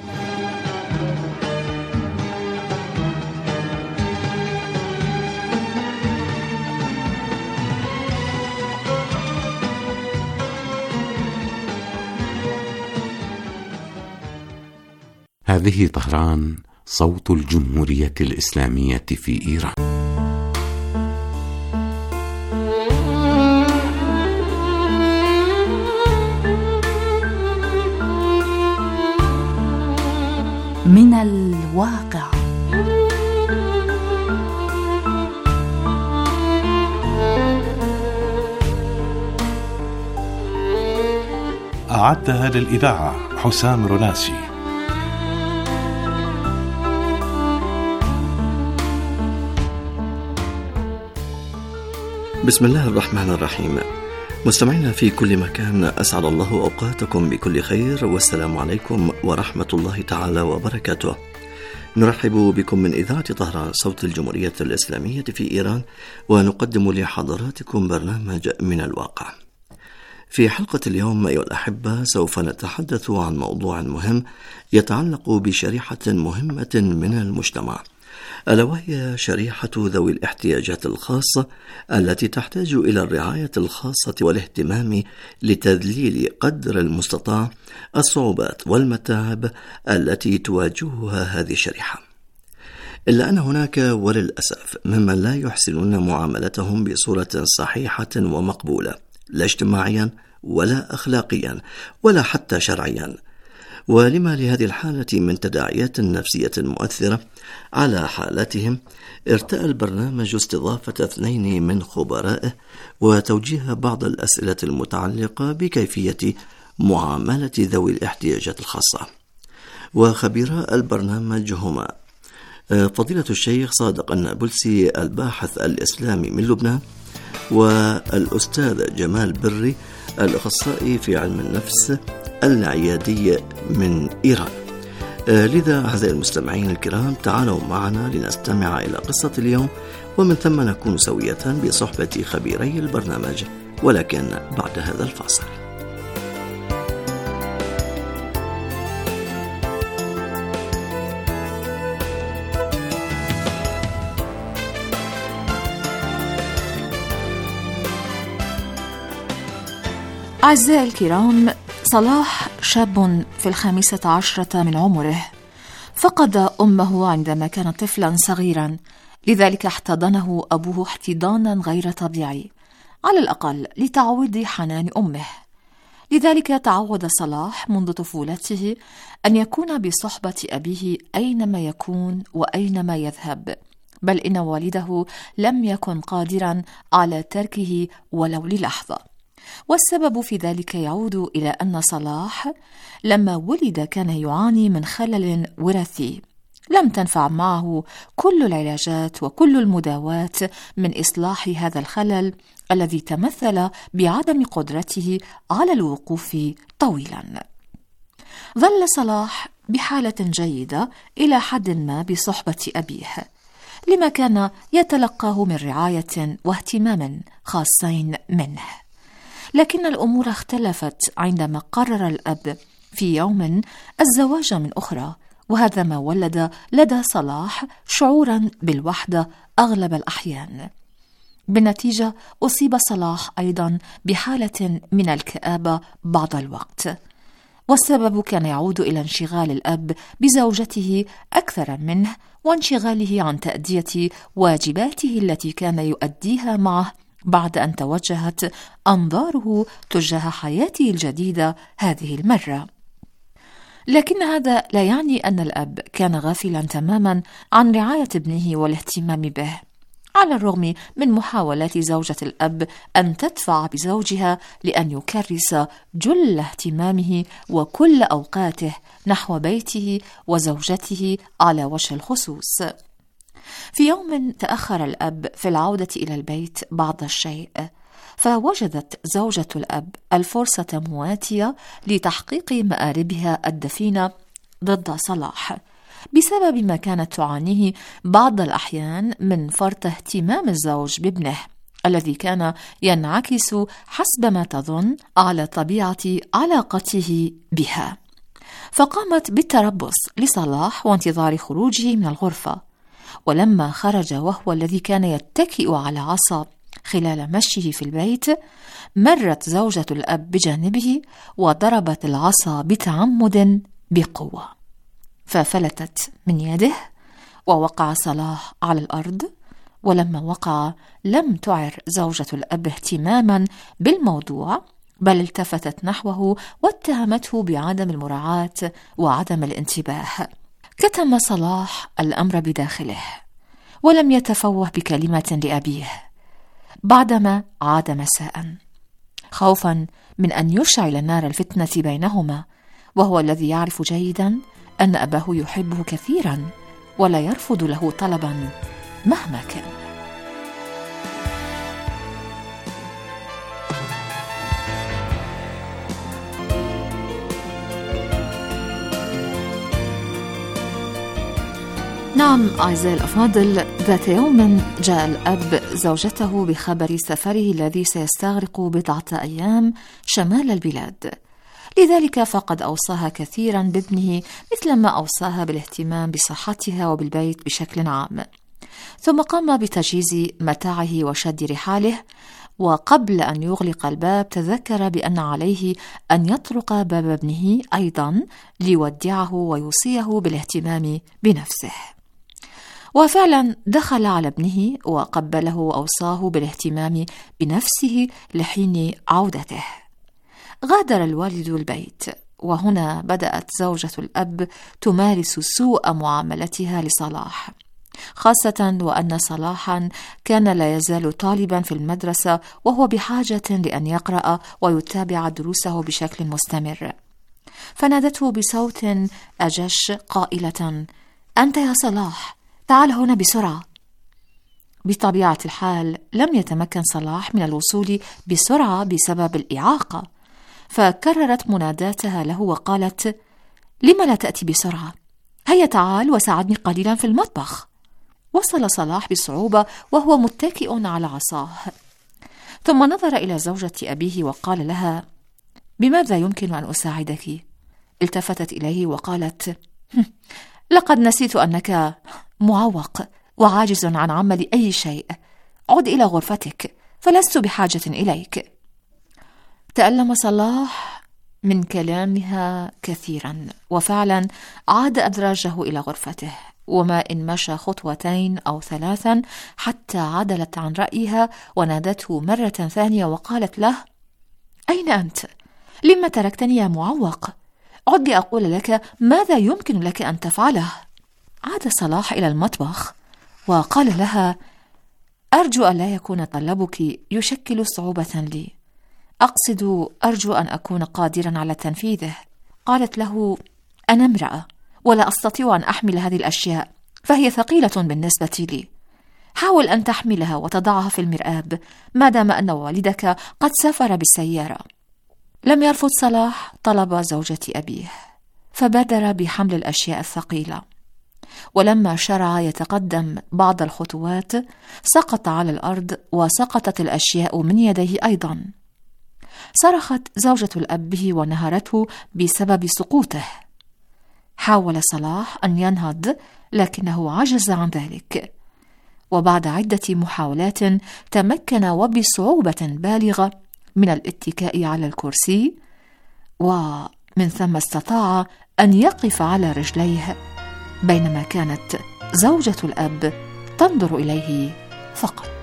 هذه طهران، صوت الجمهورية الإسلامية في إيران. من الواقع. أعدها للإذاعة حسام رناسي. بسم الله الرحمن الرحيم. مستمعينا في كل مكان، أسعد الله أوقاتكم بكل خير، والسلام عليكم ورحمة الله تعالى وبركاته. نرحب بكم من إذاعة طهران صوت الجمهورية الإسلامية في إيران، ونقدم لحضراتكم برنامج من الواقع. في حلقة اليوم أيها الأحبة سوف نتحدث عن موضوع مهم يتعلق بشريحة مهمة من المجتمع، ألا وهي شريحة ذوي الاحتياجات الخاصة التي تحتاج إلى الرعاية الخاصة والاهتمام لتذليل قدر المستطاع الصعوبات والمتاعب التي تواجهها هذه الشريحة. إلا أن هناك وللأسف ممن لا يحسنون معاملتهم بصورة صحيحة ومقبولة، لا اجتماعيا ولا أخلاقيا ولا حتى شرعيا. ولما لهذه الحالة من تداعيات نفسية مؤثرة على حالتهم، ارتأى البرنامج استضافة اثنين من خبرائه وتوجيه بعض الأسئلة المتعلقة بكيفية معاملة ذوي الاحتياجات الخاصة. وخبيراء البرنامج هما فضيلة الشيخ صادق النابلسي الباحث الإسلامي من لبنان، والأستاذ جمال بري الأخصائي في علم النفس العيادي من إيران. لذا أعزائي المستمعين الكرام، تعالوا معنا لنستمع إلى قصة اليوم، ومن ثم نكون سوية بصحبة خبيري البرنامج، ولكن بعد هذا الفاصل. أعزائي الكرام، صلاح شاب في الخامسة عشرة من عمره، فقد أمه عندما كان طفلا صغيرا، لذلك احتضنه أبوه احتضانا غير طبيعي، على الأقل لتعويض حنان أمه. لذلك تعود صلاح منذ طفولته أن يكون بصحبة أبيه أينما يكون وأينما يذهب، بل إن والده لم يكن قادرا على تركه ولو للحظة. والسبب في ذلك يعود إلى أن صلاح لما ولد كان يعاني من خلل وراثي، لم تنفع معه كل العلاجات وكل المداوات من إصلاح هذا الخلل الذي تمثل بعدم قدرته على الوقوف طويلا. ظل صلاح بحالة جيدة إلى حد ما بصحبة أبيه، لما كان يتلقاه من رعاية واهتمام خاصين منه. لكن الأمور اختلفت عندما قرر الأب في يوم الزواج من أخرى، وهذا ما ولد لدى صلاح شعورا بالوحدة أغلب الأحيان. بالنتيجة أصيب صلاح أيضا بحالة من الكآبة بعض الوقت، والسبب كان يعود إلى انشغال الأب بزوجته أكثر منه، وانشغاله عن تأدية واجباته التي كان يؤديها معه بعد أن توجهت أنظاره تجاه حياته الجديدة هذه المرة. لكن هذا لا يعني أن الأب كان غافلا تماما عن رعاية ابنه والاهتمام به، على الرغم من محاولات زوجة الأب أن تدفع بزوجها لأن يكرس جل اهتمامه وكل أوقاته نحو بيته وزوجته على وجه الخصوص. في يوم تأخر الأب في العودة إلى البيت بعض الشيء، فوجدت زوجة الأب الفرصة مواتية لتحقيق مآربها الدفينة ضد صلاح بسبب ما كانت تعانيه بعض الأحيان من فرط اهتمام الزوج بابنه الذي كان ينعكس حسب ما تظن على طبيعة علاقته بها. فقامت بالتربص لصلاح وانتظار خروجه من الغرفة، ولما خرج وهو الذي كان يتكئ على عصا خلال مشيه في البيت، مرت زوجة الأب بجانبه وضربت العصا بتعمد بقوة، ففلتت من يده ووقع صلاح على الأرض. ولما وقع لم تعر زوجة الأب اهتماما بالموضوع، بل التفتت نحوه واتهمته بعدم المراعاة وعدم الانتباه. كتم صلاح الأمر بداخله ولم يتفوه بكلمة لأبيه بعدما عاد مساء، خوفا من أن يشعل نار الفتنة بينهما، وهو الذي يعرف جيدا أن أباه يحبه كثيرا ولا يرفض له طلبا مهما كان. نعم أعزائي الأفاضل، ذات يوم جاء الأب زوجته بخبر سفره الذي سيستغرق بضعة أيام شمال البلاد، لذلك فقد أوصاها كثيرا بابنه مثلما أوصاها بالاهتمام بصحتها وبالبيت بشكل عام. ثم قام بتجهيز متاعه وشد رحاله، وقبل أن يغلق الباب تذكر بأن عليه أن يطرق باب ابنه أيضا ليودعه ويوصيه بالاهتمام بنفسه. وفعلا دخل على ابنه وقبله وأوصاه بالاهتمام بنفسه لحين عودته. غادر الوالد البيت، وهنا بدأت زوجة الأب تمارس سوء معاملتها لصلاح، خاصة وأن صلاحا كان لا يزال طالبا في المدرسة وهو بحاجة لأن يقرأ ويتابع دروسه بشكل مستمر. فنادته بصوت أجش قائلة: أنت يا صلاح، تعال هنا بسرعة. بطبيعة الحال لم يتمكن صلاح من الوصول بسرعة بسبب الإعاقة، فكررت مناداتها له وقالت: لم لا تأتي بسرعة؟ هيا تعال وساعدني قليلا في المطبخ. وصل صلاح بصعوبة وهو متكئ على عصاه، ثم نظر إلى زوجة أبيه وقال لها: بماذا يمكن أن أساعدك؟ التفتت إليه وقالت: لقد نسيت أنك معوق وعاجز عن عمل أي شيء، عد إلى غرفتك فلست بحاجة إليك. تألم صلاح من كلامها كثيرا، وفعلا عاد أدراجه إلى غرفته، وما إن مشى خطوتين أو ثلاثا حتى عدلت عن رأيها ونادته مرة ثانية وقالت له: أين أنت؟ لما تركتني يا معوق؟ عد لأقول لك ماذا يمكن لك أن تفعله. عاد صلاح إلى المطبخ وقال لها: أرجو أن لا يكون طلبك يشكل صعوبة لي، أقصد أرجو أن أكون قادرا على تنفيذه. قالت له: أنا امرأة ولا أستطيع أن أحمل هذه الأشياء، فهي ثقيلة بالنسبة لي. حاول أن تحملها وتضعها في المرآب ما دام أن والدك قد سافر بالسيارة. لم يرفض صلاح طلب زوجة أبيه، فبادر بحمل الأشياء الثقيلة، ولما شرع يتقدم بعض الخطوات سقط على الأرض وسقطت الأشياء من يديه أيضا. صرخت زوجة الأب به ونهرته بسبب سقوطه. حاول صلاح أن ينهض لكنه عجز عن ذلك، وبعد عدة محاولات تمكن وبصعوبة بالغة من الاتكاء على الكرسي، ومن ثم استطاع أن يقف على رجليه، بينما كانت زوجة الأب تنظر إليه فقط.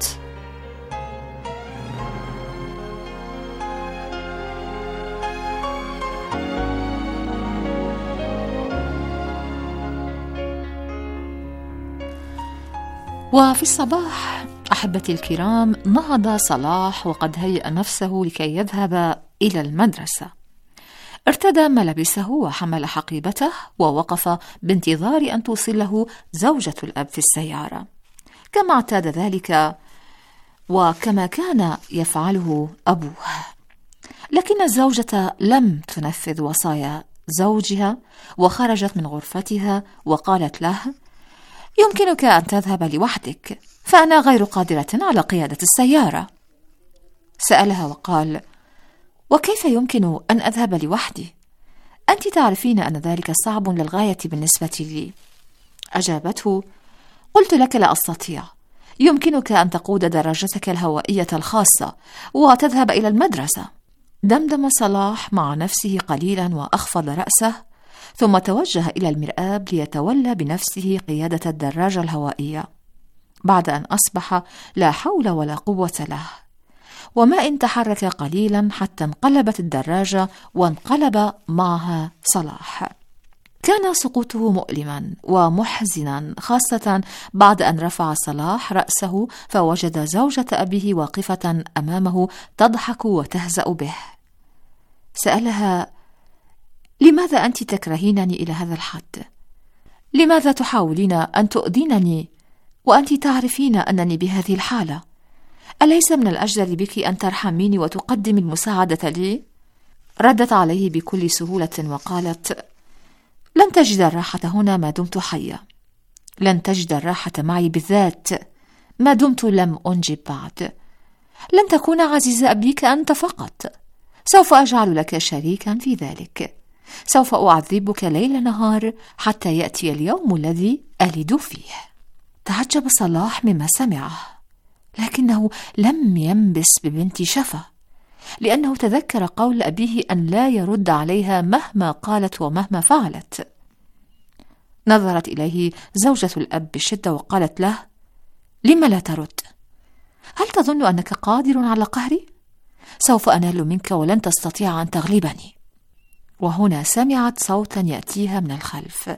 وفي الصباح أحبتي الكرام نهض صلاح وقد هيأ نفسه لكي يذهب إلى المدرسة. ارتدى ملابسه وحمل حقيبته ووقف بانتظار أن توصله زوجة الأب في السيارة كما اعتاد ذلك وكما كان يفعله أبوه. لكن الزوجة لم تنفذ وصايا زوجها وخرجت من غرفتها وقالت له: يمكنك أن تذهب لوحدك، فأنا غير قادرة على قيادة السيارة. سألها وقال: وكيف يمكن أن أذهب لوحدي؟ أنت تعرفين أن ذلك صعب للغاية بالنسبة لي. أجابته: قلت لك لا أستطيع. يمكنك أن تقود دراجتك الهوائية الخاصة وتذهب إلى المدرسة. دمدم صلاح مع نفسه قليلا وأخفض رأسه، ثم توجه إلى المرآب ليتولى بنفسه قيادة الدراجة الهوائية، بعد أن أصبح لا حول ولا قوة له. وما إن تحرك قليلا حتى انقلبت الدراجة وانقلب معها صلاح. كان سقوطه مؤلما ومحزنا، خاصة بعد أن رفع صلاح رأسه فوجد زوجة أبيه واقفة أمامه تضحك وتهزأ به. سألها: لماذا أنت تكرهينني إلى هذا الحد؟ لماذا تحاولين أن تؤذينني وأنت تعرفين أنني بهذه الحالة؟ أليس من الأجدر بك أن ترحميني وتقدمي المساعدة لي؟ ردت عليه بكل سهولة وقالت: لن تجد الراحة هنا ما دمت حية، لن تجد الراحة معي بالذات ما دمت لم أنجب بعد. لن تكون عزيز أبيك أنت فقط، سوف أجعل لك شريكا في ذلك، سوف أعذبك ليل نهار حتى يأتي اليوم الذي ألد فيه. تعجب صلاح مما سمعه، لكنه لم ينبس ببنت شفا، لأنه تذكر قول أبيه أن لا يرد عليها مهما قالت ومهما فعلت. نظرت إليه زوجة الأب بشدة وقالت له: لم لا ترد؟ هل تظن أنك قادر على قهري؟ سوف أنال منك ولن تستطيع أن تغلبني. وهنا سمعت صوتا يأتيها من الخلف.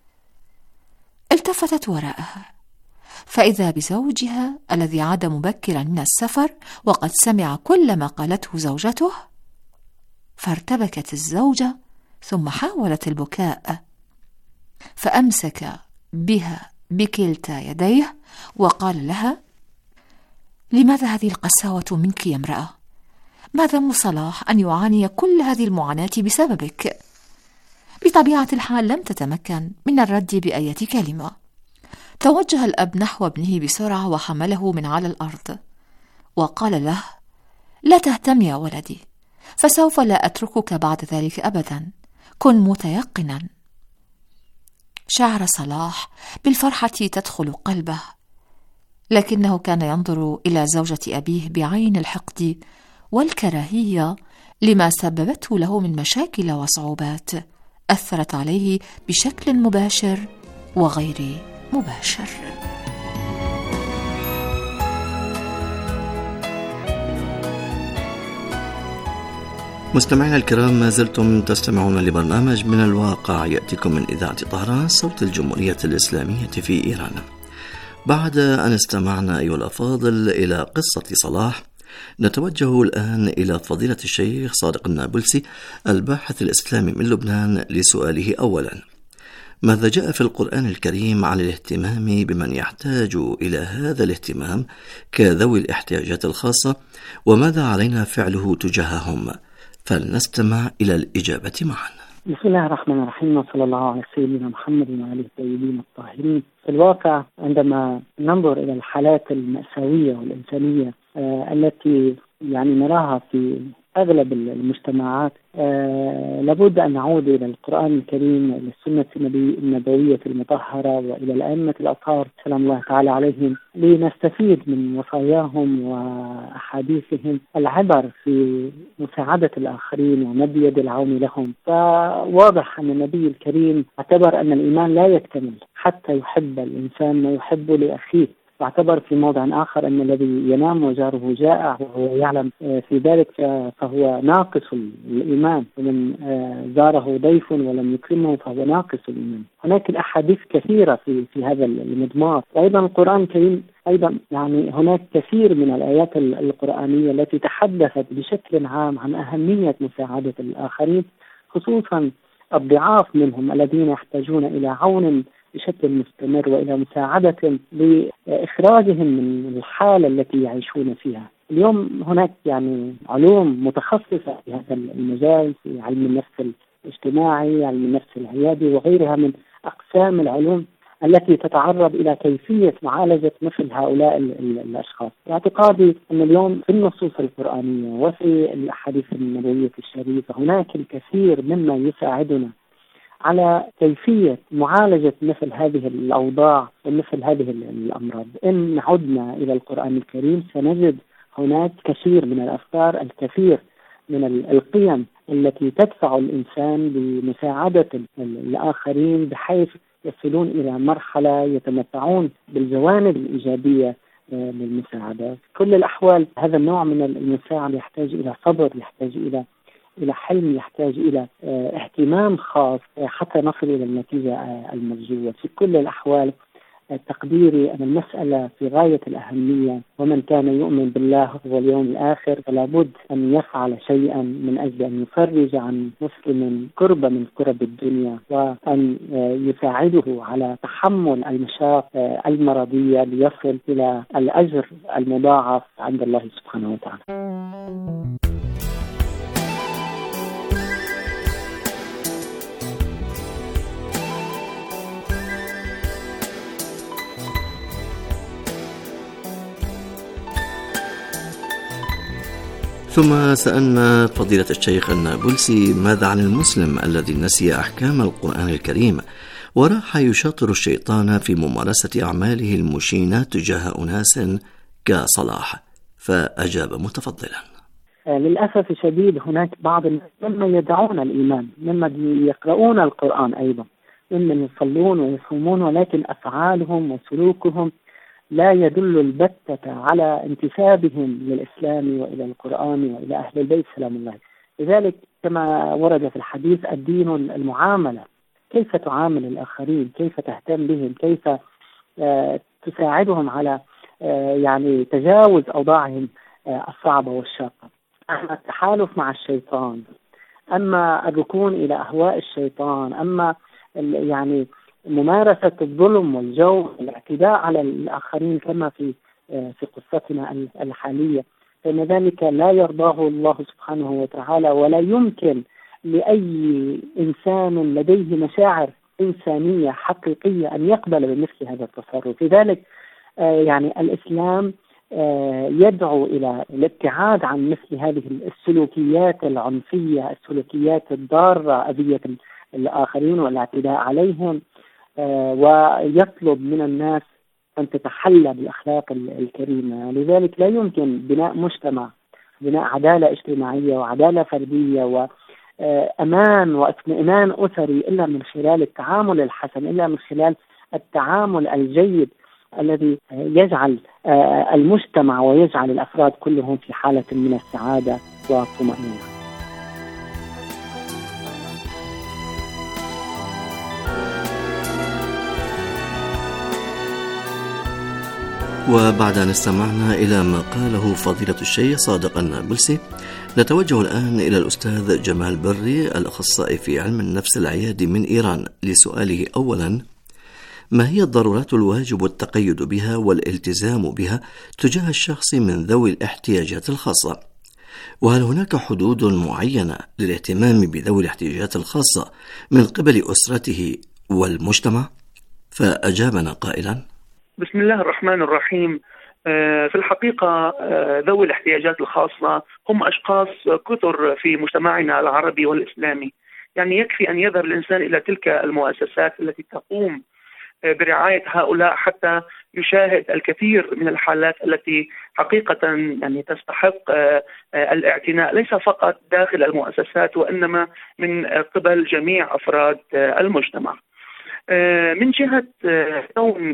التفتت وراءها فإذا بزوجها الذي عاد مبكرا من السفر وقد سمع كل ما قالته زوجته. فارتبكت الزوجة ثم حاولت البكاء، فأمسك بها بكلتا يديه وقال لها: لماذا هذه القساوة منك يا امرأة؟ ما ذنب صلاح أن يعاني كل هذه المعاناة بسببك؟ بطبيعة الحال لم تتمكن من الرد بأية كلمة. توجه الأب نحو ابنه بسرعة وحمله من على الأرض وقال له: لا تهتم يا ولدي، فسوف لا أتركك بعد ذلك أبدا، كن متيقنا. شعر صلاح بالفرحة تدخل قلبه، لكنه كان ينظر إلى زوجة أبيه بعين الحقد والكراهية لما سببته له من مشاكل وصعوبات أثرت عليه بشكل مباشر وغير مباشر. مستمعينا الكرام، ما زلتم تستمعون لبرنامج من الواقع يأتيكم من إذاعة طهران صوت الجمهورية الإسلامية في إيران. بعد أن استمعنا أيها الأفاضل إلى قصة صلاح نتوجه الآن إلى فضيلة الشيخ صادق النابلسي الباحث الإسلامي من لبنان لسؤاله أولا: ماذا جاء في القرآن الكريم عن الاهتمام بمن يحتاج إلى هذا الاهتمام كذوي الاحتياجات الخاصة، وماذا علينا فعله تجاههم؟ فلنستمع إلى الإجابة معا. بسم الله الرحمن الرحيم، وصلى الله على سيدنا محمد وعلى الطيبين الطاهرين. في الواقع عندما ننظر إلى الحالات المأساوية والإنسانية آه التي يعني نراها في أغلب المجتمعات، آه لابد أن نعود إلى القرآن الكريم وإلى السنة النبوية المطهرة وإلى الأئمة الأطهار سلام الله تعالى عليهم، لنستفيد من وصاياهم وأحاديثهم العبر في مساعدة الآخرين ومد يد العون لهم. فواضح أن النبي الكريم اعتبر أن الإيمان لا يكتمل حتى يحب الإنسان ما يحب لأخيه، واعتبر في موضع آخر أن الذي ينام وجاره جائع وهو يعلم في ذلك فهو ناقص الإيمان، ومن زاره ضيف ولم يكرمه فهو ناقص الإيمان. هناك الأحاديث كثيرة في في هذا المضمار، وأيضا القرآن الكريم أيضا يعني هناك كثير من الآيات القرآنية التي تحدثت بشكل عام عن أهمية مساعدة الآخرين، خصوصا الضعاف منهم الذين يحتاجون إلى عون بشكل مستمر وإلى مساعدة لإخراجهم من الحالة التي يعيشون فيها. اليوم هناك يعني علوم متخصصة في هذا المجال، في علم النفس الاجتماعي، علم النفس العيادي وغيرها من أقسام العلوم التي تتعرض إلى كيفية معالجة مثل هؤلاء الأشخاص. باعتقادي أن اليوم في النصوص القرآنية وفي الأحاديث النبوية الشريفة هناك الكثير مما يساعدنا على كيفية معالجة مثل هذه الأوضاع ومثل هذه الأمراض. إن عدنا إلى القرآن الكريم سنجد هناك كثير من الأفكار، الكثير من القيم التي تدفع الإنسان بمساعدة الآخرين بحيث يصلون إلى مرحلة يتمتعون بالجوانب الإيجابية للمساعدة. في كل الأحوال هذا النوع من المساعدة يحتاج إلى صبر، يحتاج إلى إلى حلم، يحتاج إلى اهتمام خاص حتى نصل إلى النتيجة المرجوة. في كل الأحوال تقديري أن المسألة في غاية الأهمية، ومن كان يؤمن بالله واليوم الآخر فلا بد أن يفعل شيئا من أجل أن يفرج عن مسلم كربة من كرب الدنيا، وأن يساعده على تحمل المشاق المرضية ليصل إلى الأجر المضاعف عند الله سبحانه وتعالى. ثم سألنا فضيلة الشيخ النابلسي ماذا عن المسلم الذي نسي أحكام القرآن الكريم وراح يشاطر الشيطان في ممارسة أعماله المشينة تجاه أناس كصلاح، فأجاب متفضلا: للأسف الشديد هناك بعض ممن يدعون الإيمان، ممن يقرؤون القرآن أيضا، ممن يصلون ويصومون، ولكن أفعالهم وسلوكهم لا يدل البتة على انتسابهم للإسلام وإلى القرآن وإلى أهل البيت سلام الله. لذلك كما ورد في الحديث الدين المعاملة، كيف تعامل الآخرين، كيف تهتم بهم، كيف آه تساعدهم على آه يعني تجاوز أوضاعهم آه الصعبة والشاقة. أما التحالف مع الشيطان، أما الركون إلى أهواء الشيطان، أما يعني ممارسة الظلم والجور والاعتداء على الآخرين كما في في قصتنا الحالية، فإن ذلك لا يرضاه الله سبحانه وتعالى، ولا يمكن لأي إنسان لديه مشاعر إنسانية حقيقية أن يقبل بمثل هذا التصرف. لذلك يعني الإسلام يدعو إلى الابتعاد عن مثل هذه السلوكيات العنفية، السلوكيات الضارة، أذية الآخرين والاعتداء عليهم، ويطلب من الناس أن تتحلى بالأخلاق الكريمة. لذلك لا يمكن بناء مجتمع، بناء عدالة اجتماعية وعدالة فردية وأمان واطمئنان أسري إلا من خلال التعامل الحسن، إلا من خلال التعامل الجيد الذي يجعل المجتمع ويجعل الأفراد كلهم في حالة من السعادة والطمأنينة. وبعد أن استمعنا إلى ما قاله فضيلة الشيخ صادق النابلسي، نتوجه الآن إلى الأستاذ جمال بري الأخصائي في علم النفس العيادي من إيران لسؤاله أولا: ما هي الضرورات الواجب التقيد بها والالتزام بها تجاه الشخص من ذوي الاحتياجات الخاصة؟ وهل هناك حدود معينة للاهتمام بذوي الاحتياجات الخاصة من قبل أسرته والمجتمع؟ فأجابنا قائلا: بسم الله الرحمن الرحيم. في الحقيقة ذوي الاحتياجات الخاصة هم أشخاص كثر في مجتمعنا العربي والإسلامي، يعني يكفي أن يذهب الإنسان إلى تلك المؤسسات التي تقوم برعاية هؤلاء حتى يشاهد الكثير من الحالات التي حقيقة يعني تستحق الاعتناء، ليس فقط داخل المؤسسات وإنما من قبل جميع أفراد المجتمع. من جهة كون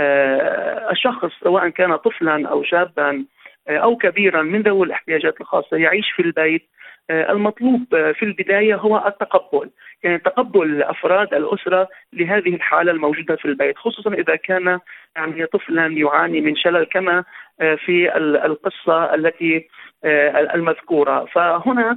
الشخص سواء كان طفلا أو شابا أو كبيرا من ذوي الاحتياجات الخاصة يعيش في البيت، المطلوب في البداية هو التقبل، يعني تقبل أفراد الأسرة لهذه الحالة الموجودة في البيت، خصوصا إذا كان يعني طفلا يعاني من شلل كما في القصة التي المذكورة. فهنا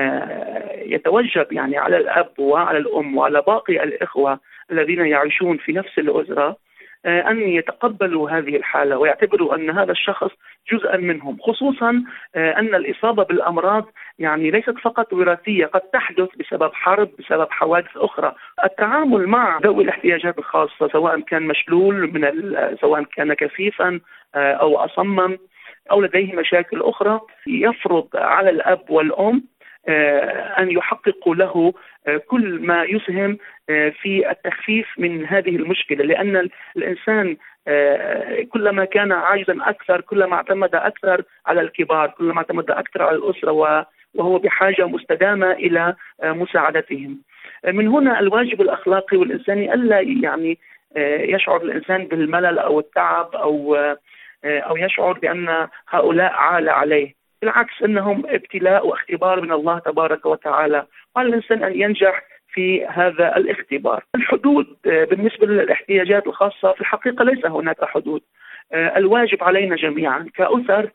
يتوجب يعني على الأب وعلى الأم وعلى باقي الإخوة الذين يعيشون في نفس الأسرة أن يتقبلوا هذه الحالة ويعتبروا أن هذا الشخص جزءا منهم، خصوصا أن الإصابة بالأمراض يعني ليست فقط وراثية، قد تحدث بسبب حرب، بسبب حوادث أخرى. التعامل مع ذوي الاحتياجات الخاصة سواء كان مشلول من سواء كان كفيفا أو أصمم أو لديه مشاكل أخرى، يفرض على الأب والأم أن يحققوا له كل ما يسهم في التخفيف من هذه المشكلة، لأن الإنسان كلما كان عاجزا أكثر كلما اعتمد أكثر على الكبار، كلما اعتمد أكثر على الأسرة وهو بحاجة مستدامة إلى مساعدتهم. من هنا الواجب الأخلاقي والإنساني ألا يعني يشعر الإنسان بالملل أو التعب أو أو يشعر بأن هؤلاء عال عليه، بالعكس أنهم ابتلاء واختبار من الله تبارك وتعالى، وعلى الإنسان أن ينجح في هذا الاختبار. الحدود بالنسبة للاحتياجات الخاصة في الحقيقة ليس هناك حدود، الواجب علينا جميعا كأسر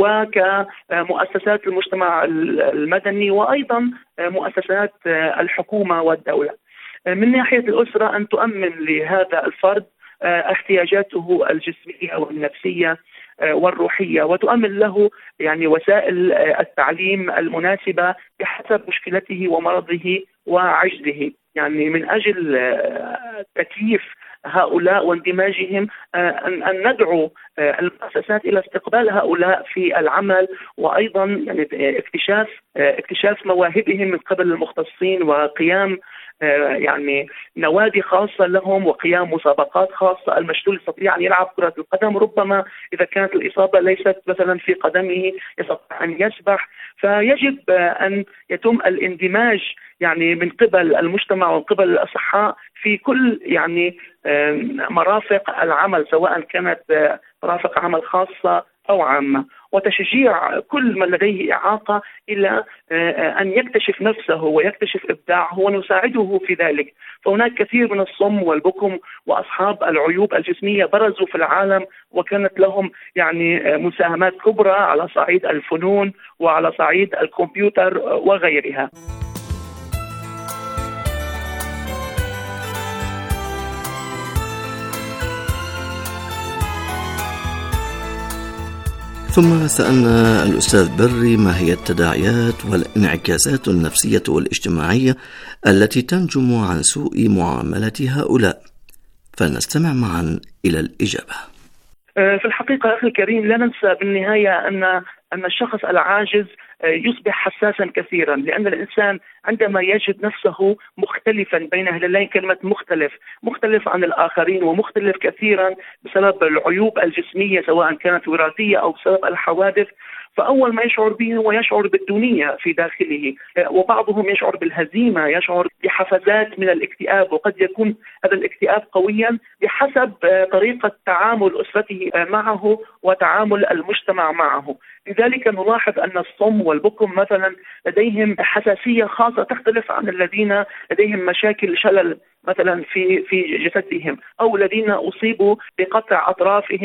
وكمؤسسات المجتمع المدني وأيضا مؤسسات الحكومة والدولة. من ناحية الأسرة أن تؤمن لهذا الفرد احتياجاته الجسمية والنفسية والروحية، وتؤمن له يعني وسائل التعليم المناسبة بحسب مشكلته ومرضه وعجزه، يعني من أجل تكييف هؤلاء واندماجهم أن ندعو المؤسسات إلى استقبال هؤلاء في العمل، وأيضا يعني اكتشاف اكتشاف مواهبهم من قبل المختصين، وقيام يعني نوادي خاصة لهم وقيام مسابقات خاصة. المشلول يستطيع أن يلعب كرة القدم، ربما إذا كانت الإصابة ليست مثلا في قدمه يستطيع أن يسبح، فيجب أن يتم الاندماج يعني من قبل المجتمع ومن قبل الأصحاء في كل يعني مرافق العمل، سواء كانت مرافق عمل خاصة أو عامة، وتشجيع كل من لديه إعاقة إلى أن يكتشف نفسه ويكتشف إبداعه ونساعده في ذلك. فهناك كثير من الصم والبكم وأصحاب العيوب الجسمية برزوا في العالم وكانت لهم يعني مساهمات كبرى على صعيد الفنون وعلى صعيد الكمبيوتر وغيرها. ثم سألنا الأستاذ بري ما هي التداعيات والانعكاسات النفسية والاجتماعية التي تنجم عن سوء معاملة هؤلاء، فلنستمع معا إلى الإجابة. في الحقيقة أخي الكريم لا ننسى بالنهاية أن أن الشخص العاجز يصبح حساسا كثيرا، لأن الإنسان عندما يجد نفسه مختلفا بين هلالين، كلمة مختلف مختلف عن الآخرين ومختلف كثيرا بسبب العيوب الجسمية سواء كانت وراثية أو بسبب الحوادث، فأول ما يشعر به هو يشعر بالدونية في داخله، وبعضهم يشعر بالهزيمة، يشعر بحفزات من الاكتئاب، وقد يكون هذا الاكتئاب قويا بحسب طريقة تعامل أسرته معه وتعامل المجتمع معه. لذلك نلاحظ أن الصم والبكم مثلا لديهم حساسية خاصة تختلف عن الذين لديهم مشاكل شلل مثلا في في جسدهم، أو الذين أصيبوا بقطع أطرافهم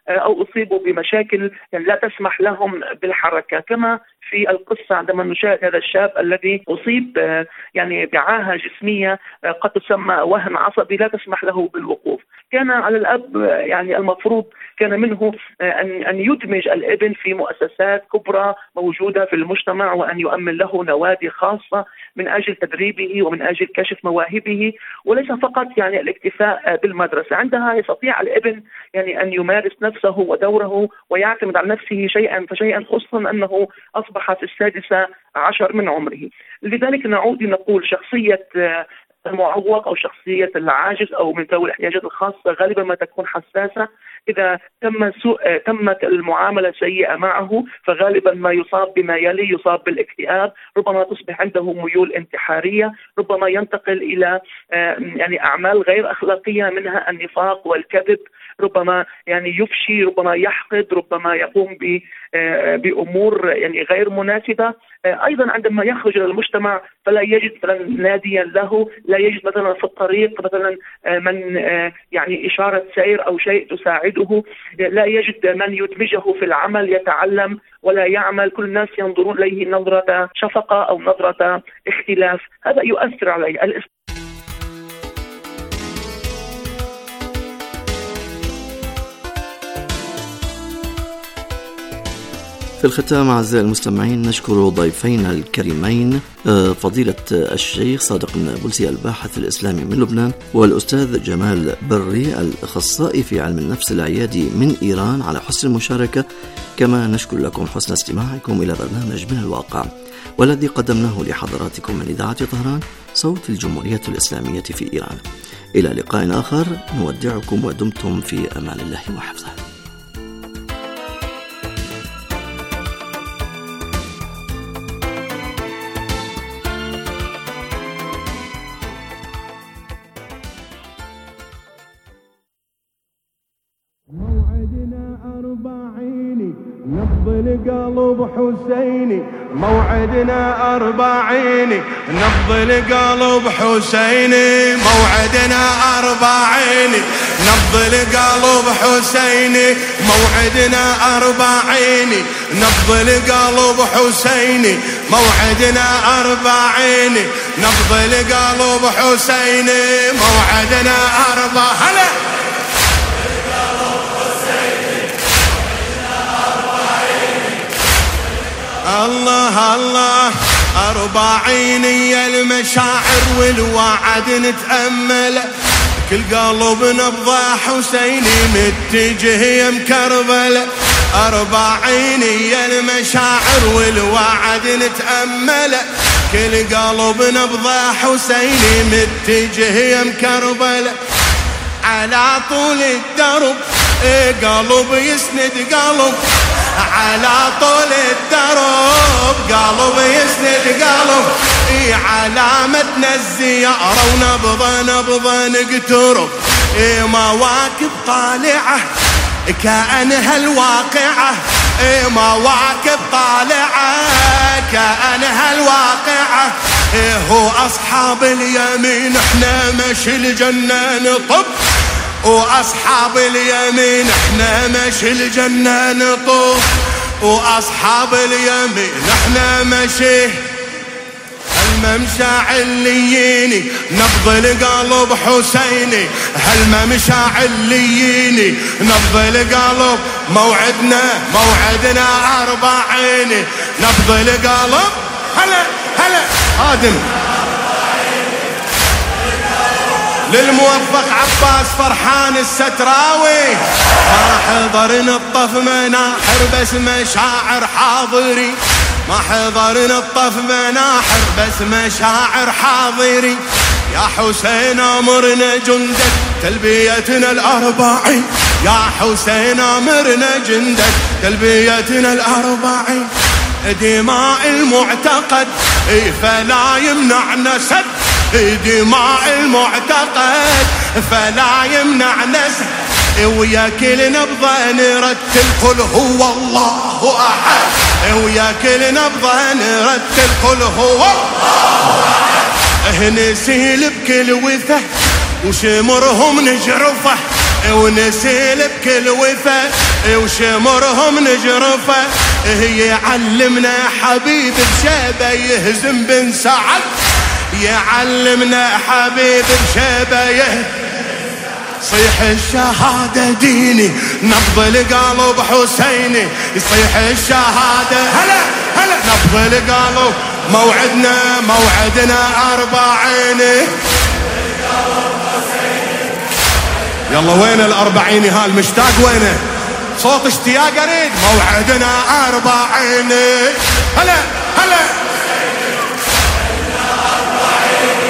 أو أصيبوا بمشاكل يعني لا تسمح لهم بالحركة، كما في القصة عندما نشاهد هذا الشاب الذي أصيب يعني بعاهة جسمية قد تسمى وهن عصبي لا تسمح له بالوقوف. كان على الأب يعني المفروض كان منه أن أن يدمج الابن في مؤسسات كبرى موجودة في المجتمع، وأن يؤمن له نوادي خاصة من أجل تدريبه ومن أجل كشف مواهبه، وليس فقط يعني الاكتفاء بالمدرسة. عندها يستطيع الابن يعني أن يمارس نفسه ودوره ويعتمد على نفسه شيئا فشيئا، خصوصا أنه أصبح في السادسة عشر من عمره. لذلك نعود لنقول شخصية المعوق أو شخصية العاجز أو من ذوي الاحتياجات الخاصة غالبا ما تكون حساسة. إذا تم سوء تمت المعاملة سيئة معه فغالبا ما يصاب بما يلي، يصاب بالاكتئاب، ربما تصبح عنده ميول انتحارية، ربما ينتقل إلى يعني أعمال غير أخلاقية منها النفاق والكذب، ربما يعني يفشي، ربما يحقد، ربما يقوم بأمور يعني غير مناسبة. أيضا عندما يخرج إلى المجتمع فلا يجد مثلا ناديا له، لا يجد مثلا في الطريق مثلا من يعني إشارة سير أو شيء تساعده، لا يجد من يدمجه في العمل يتعلم ولا يعمل، كل الناس ينظرون إليه نظرة شفقة أو نظرة اختلاف. هذا يؤثر عليه. في الختام أعزائي المستمعين نشكر ضيفينا الكريمين فضيلة الشيخ صادق النابلسي الباحث الإسلامي من لبنان، والأستاذ جمال بري الأخصائي في علم النفس العيادي من إيران على حسن المشاركة. كما نشكر لكم حسن استماعكم إلى برنامج من الواقع والذي قدمناه لحضراتكم من إذاعة طهران صوت الجمهورية الإسلامية في إيران. إلى لقاء آخر نودعكم ودمتم في أمان الله وحفظه. نبض القلب حسيني، موعدنا أربعيني، نبض القلب حسيني، موعدنا أربعيني، نبض القلب حسيني، موعدنا أربعيني، نبض القلب حسيني، موعدنا أربعيني، نبض القلب حسيني، موعدنا أربع هلا الله الله أربعيني المشاعر والوعد نتأمل، كل قلب نبضة حسيني متجه يم كربل. أربعيني المشاعر والوعد نتأمل، كل قلب نبضة حسيني متجه يم كربل. على طول الدرب قلب يسند قلب، على طول الدرب قلب يسند قلب، اي علامتنا الزيارة ونبضة نبضة نقترب. اي مواكب طالعة كأنها الواقعة، اي مواكب طالعة كأنها الواقعة. ايه هو أصحاب اليمين احنا مشي الجنة نطب، وأصحاب اليمين احنا مشي الجنة نطب، وأصحاب اليمين احنا مشي الممشى علييني، نبض القلب حسيني، هالممشى علييني، نبض القلب موعدنا موعدنا أربعيني، نبض القلب هلا هلا آدم للموفق عباس فرحان الستراوي. ما حضرنا الطف مناحر بس مشاعر حاضري، ما حضرنا الطف مناحر بس مشاعر حاضري. يا حسين امرنا جندك تلبيتنا الأربعين، يا حسين امرنا جندك تلبيتنا الأربعين. دماء المعتقد فلا يمنعنا سد، دماء المعتقد فلا يمنعنا سد. ويا كل نبضة نرتل قل هو الله أحد، ويا كل نبضة نرتل قل هو الله أحد. نسيل بكل وثة وشمرهم نجرفه، ونسيل بكل وثة وشمرهم نجرفه. يعلمنا حبيب بشيبه يهزم بن سعد، يعلمنا حبيب بشيبه يهزم. صيح الشهادة ديني نبض القلب حسيني، يصيح الشهادة هلا هلا نبض القلب. موعدنا موعدنا أربعين. يلا وين الأربعين هالمشتاق وينه؟ صوت اشتياق أريد. موعدنا أربعين. هلا هلا